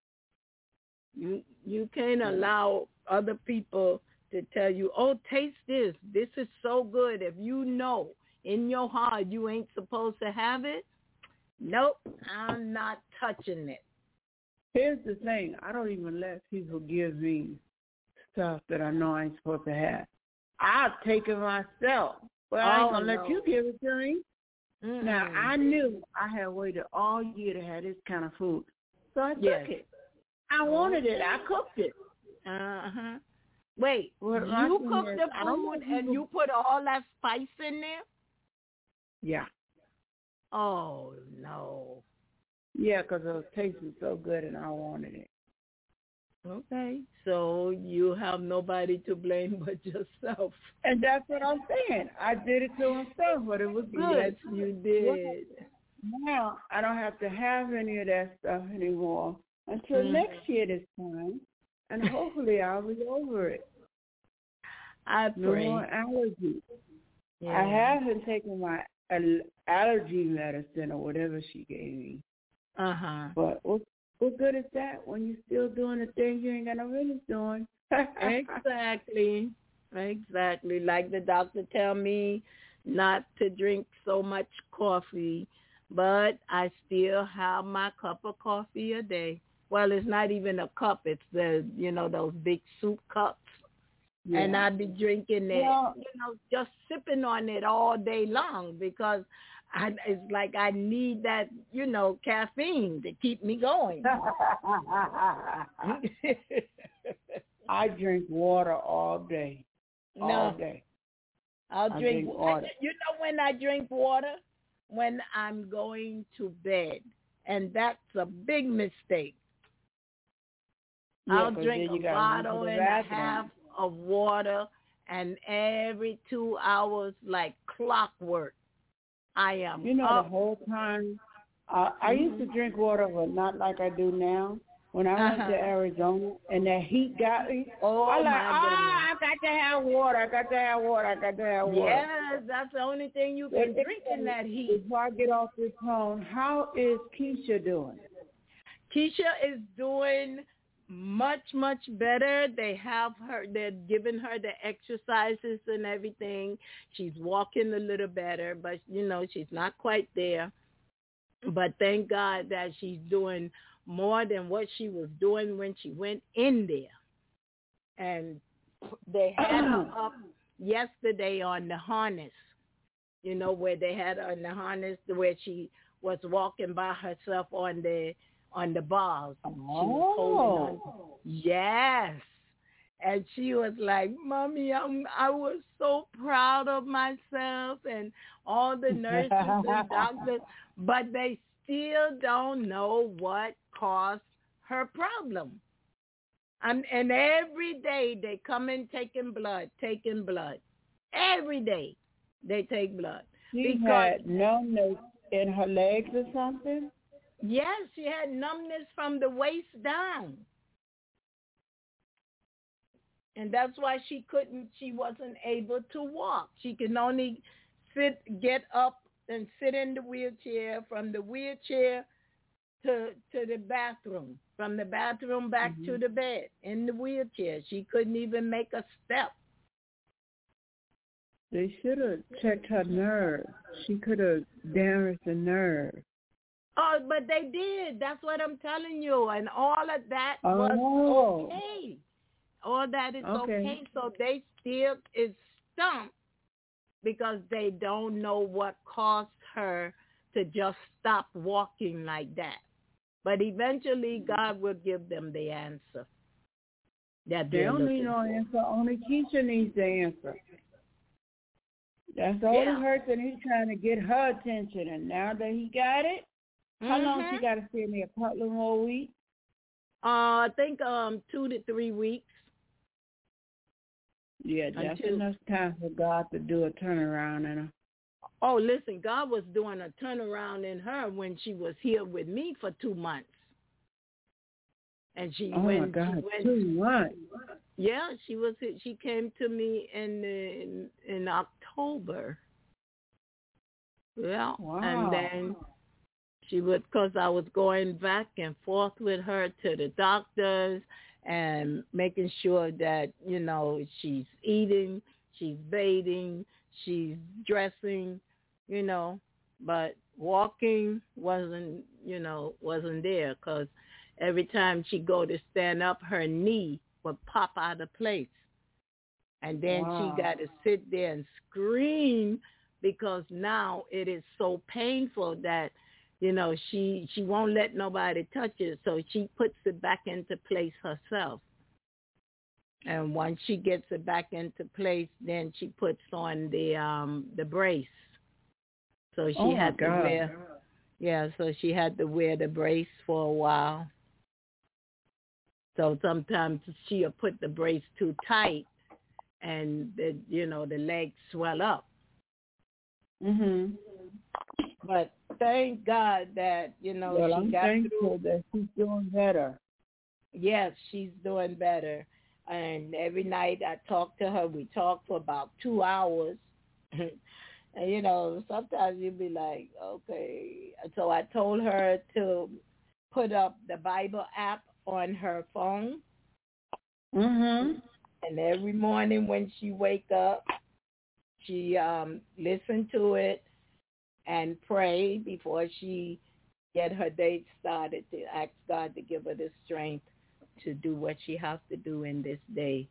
You you can't allow other people to tell you, "Oh, taste this. This is so good." If you know in your heart you ain't supposed to have it, nope, I'm not touching it. Here's the thing. I don't even let people give me stuff that I know I ain't supposed to have. I'll take it myself. But I ain't oh, going to no. let you give it to me. Mm-mm. Now, I knew I had waited all year to have this kind of food. So I took yes. it. I wanted it. I cooked it. Uh-huh. Wait, Well, you cooked is, the food and you put all that spice in there? Yeah. Oh, no. Yeah, because it was tasting so good and I wanted it. Okay, so you have nobody to blame but yourself. And that's what I'm saying. I did it to myself, but it was good. Yes, you did. Now, I don't have to have any of that stuff anymore until mm. next year this time, and hopefully I'll be over it. I pray. No more allergies. Yeah. I haven't taken my allergy medicine or whatever she gave me. Uh-huh. But what, what good is that when you're still doing the things you ain't got no business doing? Exactly. Exactly. Like the doctor tell me not to drink so much coffee, but I still have my cup of coffee a day. Well, it's not even a cup. It's the, you know, those big soup cups. Yeah. And I'd be drinking it, Yeah. you know, just sipping on it all day long because I, it's like I need that, you know, caffeine to keep me going. I drink water all day. All No. day. I'll I drink, drink water. You know when I drink water? When I'm going to bed. And that's a big mistake. Yeah, I'll 'cause drink then you a gotta run to bottle the and a bathroom. half of water, and every two hours, like clockwork, I am You know, up. the whole time, uh, I used to drink water, but not like I do now. When I went Uh-huh. to Arizona and that heat got me, Oh, I like, my ah, I got to have water. I got to have water. I got to have water. Yes, that's the only thing you can drink in that heat. Before I get off this phone, how is Keisha doing? Keisha is doing much, much better. They have her, they're giving her the exercises and everything. She's walking a little better, but, you know, she's not quite there. But thank God that she's doing more than what she was doing when she went in there. And they had her up yesterday on the harness, you know, where they had her on the harness where she was walking by herself on the on the bars. She was holding on. Yes. And she was like, Mommy, I'm, I was so proud of myself and all the nurses and doctors, but they still don't know what caused her problem. Um, and every day they come in taking blood, taking blood. Every day they take blood. She because, had numbness in her legs or something? Yes, she had numbness from the waist down. And that's why she couldn't, she wasn't able to walk. She can only sit, get up and sit in the wheelchair, from the wheelchair to to the bathroom, from the bathroom back mm-hmm. to the bed in the wheelchair. She couldn't even make a step. They should have checked her nerve. She could have damaged the nerve. Oh, but they did. That's what I'm telling you. And all of that oh. was okay. All that is okay. okay. So they still is stumped because they don't know what caused her to just stop walking like that. But eventually God will give them the answer. That they don't need no answer. Only Keisha needs the answer. That's all yeah. it hurts, and he's trying to get her attention. And now that he got it, mm-hmm. how long she got to stay in there? A couple more weeks? Uh, I think um two to three weeks. Yeah, that's Until, enough time for God to do a turnaround in her. Oh, listen, God was doing a turnaround in her when she was here with me for two months. And she oh when my God, she went, two months. Yeah, she was. She came to me in in, in October. Yeah, wow. And then she would, because I was going back and forth with her to the doctors and making sure that, you know, she's eating, she's bathing, she's dressing, you know, but walking wasn't, you know, wasn't there because every time she go to stand up, her knee would pop out of place. And then wow. she got to sit there and scream because now it is so painful that, you know, she, she won't let nobody touch it. So she puts it back into place herself. And once she gets it back into place, then she puts on the um the brace. So she oh had God. to wear, yeah, so she had to wear the brace for a while. So sometimes she'll put the brace too tight and, the, you know, the legs swell up. Mhm. But thank God that, you know, well, she I'm got thankful through. that she's doing better. Yes, she's doing better. And every night I talk to her. We talk for about two hours. And, you know, sometimes you'll be like, okay. So I told her to put up the Bible app on her phone. Mhm. And every morning when she wake up, she um, listen to it and pray before she get her day started to ask God to give her the strength to do what she has to do in this day.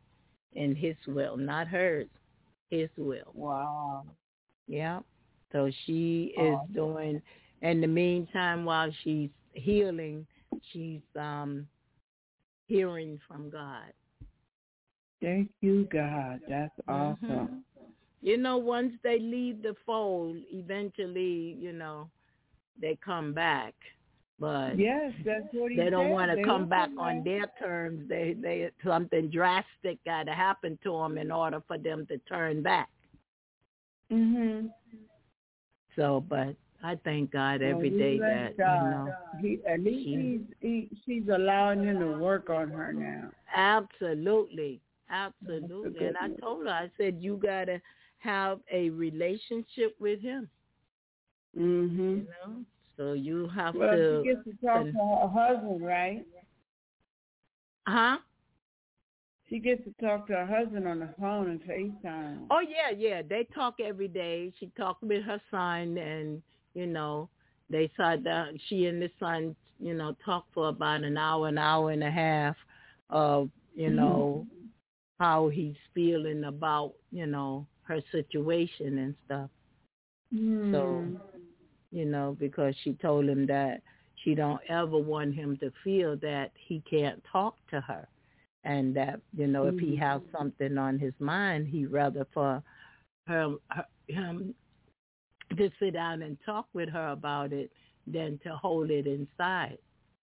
in his will, not hers, his will. Wow. Yeah. So she is Awesome. doing, in the meantime, while she's healing, she's um, hearing from God. Thank you, God. That's awesome. Mm-hmm. You know, once they leave the fold, eventually, you know, they come back. But yes, that's what he they don't said. want to They come will back come on back. their terms. They, they, something drastic got to happen to them in order for them to turn back. Mhm. So, but I thank God Well, every we day bless that, God. you know. He, at least she, he's he, she's allowing him to work on her now. Absolutely. Absolutely. And I told her, I said, you got to have a relationship with him. Mhm. You know? So you have well, to. she gets to talk to her husband, right? Huh? She gets to talk to her husband on the phone and FaceTime. Oh, yeah, yeah. They talk every day. She talked with her son, and, you know, they sat down. She and the son, you know, talked for about an hour, an hour and a half of, you know, mm-hmm. how he's feeling about, you know, her situation and stuff. Mm. So, you know, because she told him that she don't ever want him to feel that he can't talk to her. And that, you know, if he has something on his mind, he'd rather for her, her him to sit down and talk with her about it than to hold it inside.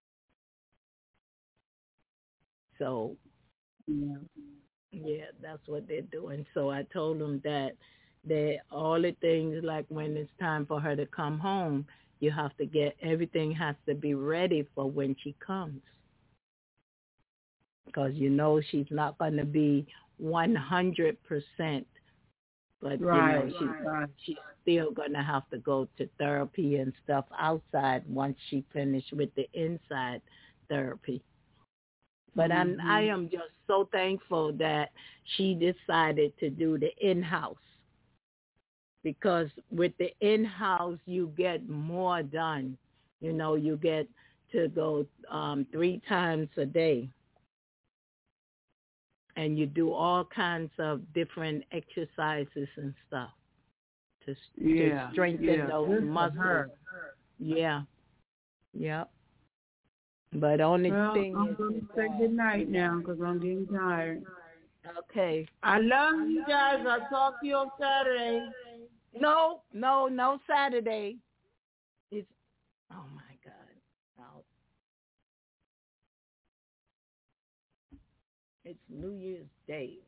So, yeah, yeah, that's what they're doing. So I told him that they all the things, like when it's time for her to come home, you have to get, everything has to be ready for when she comes. Because you know she's not going to be one hundred percent, but right, you know she's, right. she's still going to have to go to therapy and stuff outside once she finished with the inside therapy. But mm-hmm. I'm, I am just so thankful that she decided to do the in-house, because with the in-house you get more done. You know, you get to go um, three times a day. And you do all kinds of different exercises and stuff to, yeah, to strengthen yeah. those Good muscles. Yeah, yeah. But only well, thing I'm is, going to say good night now because I'm getting tired. Okay. I love you guys. I'll talk to you on Saturday. No, no, no Saturday. It's, oh my God. No. It's New Year's Day.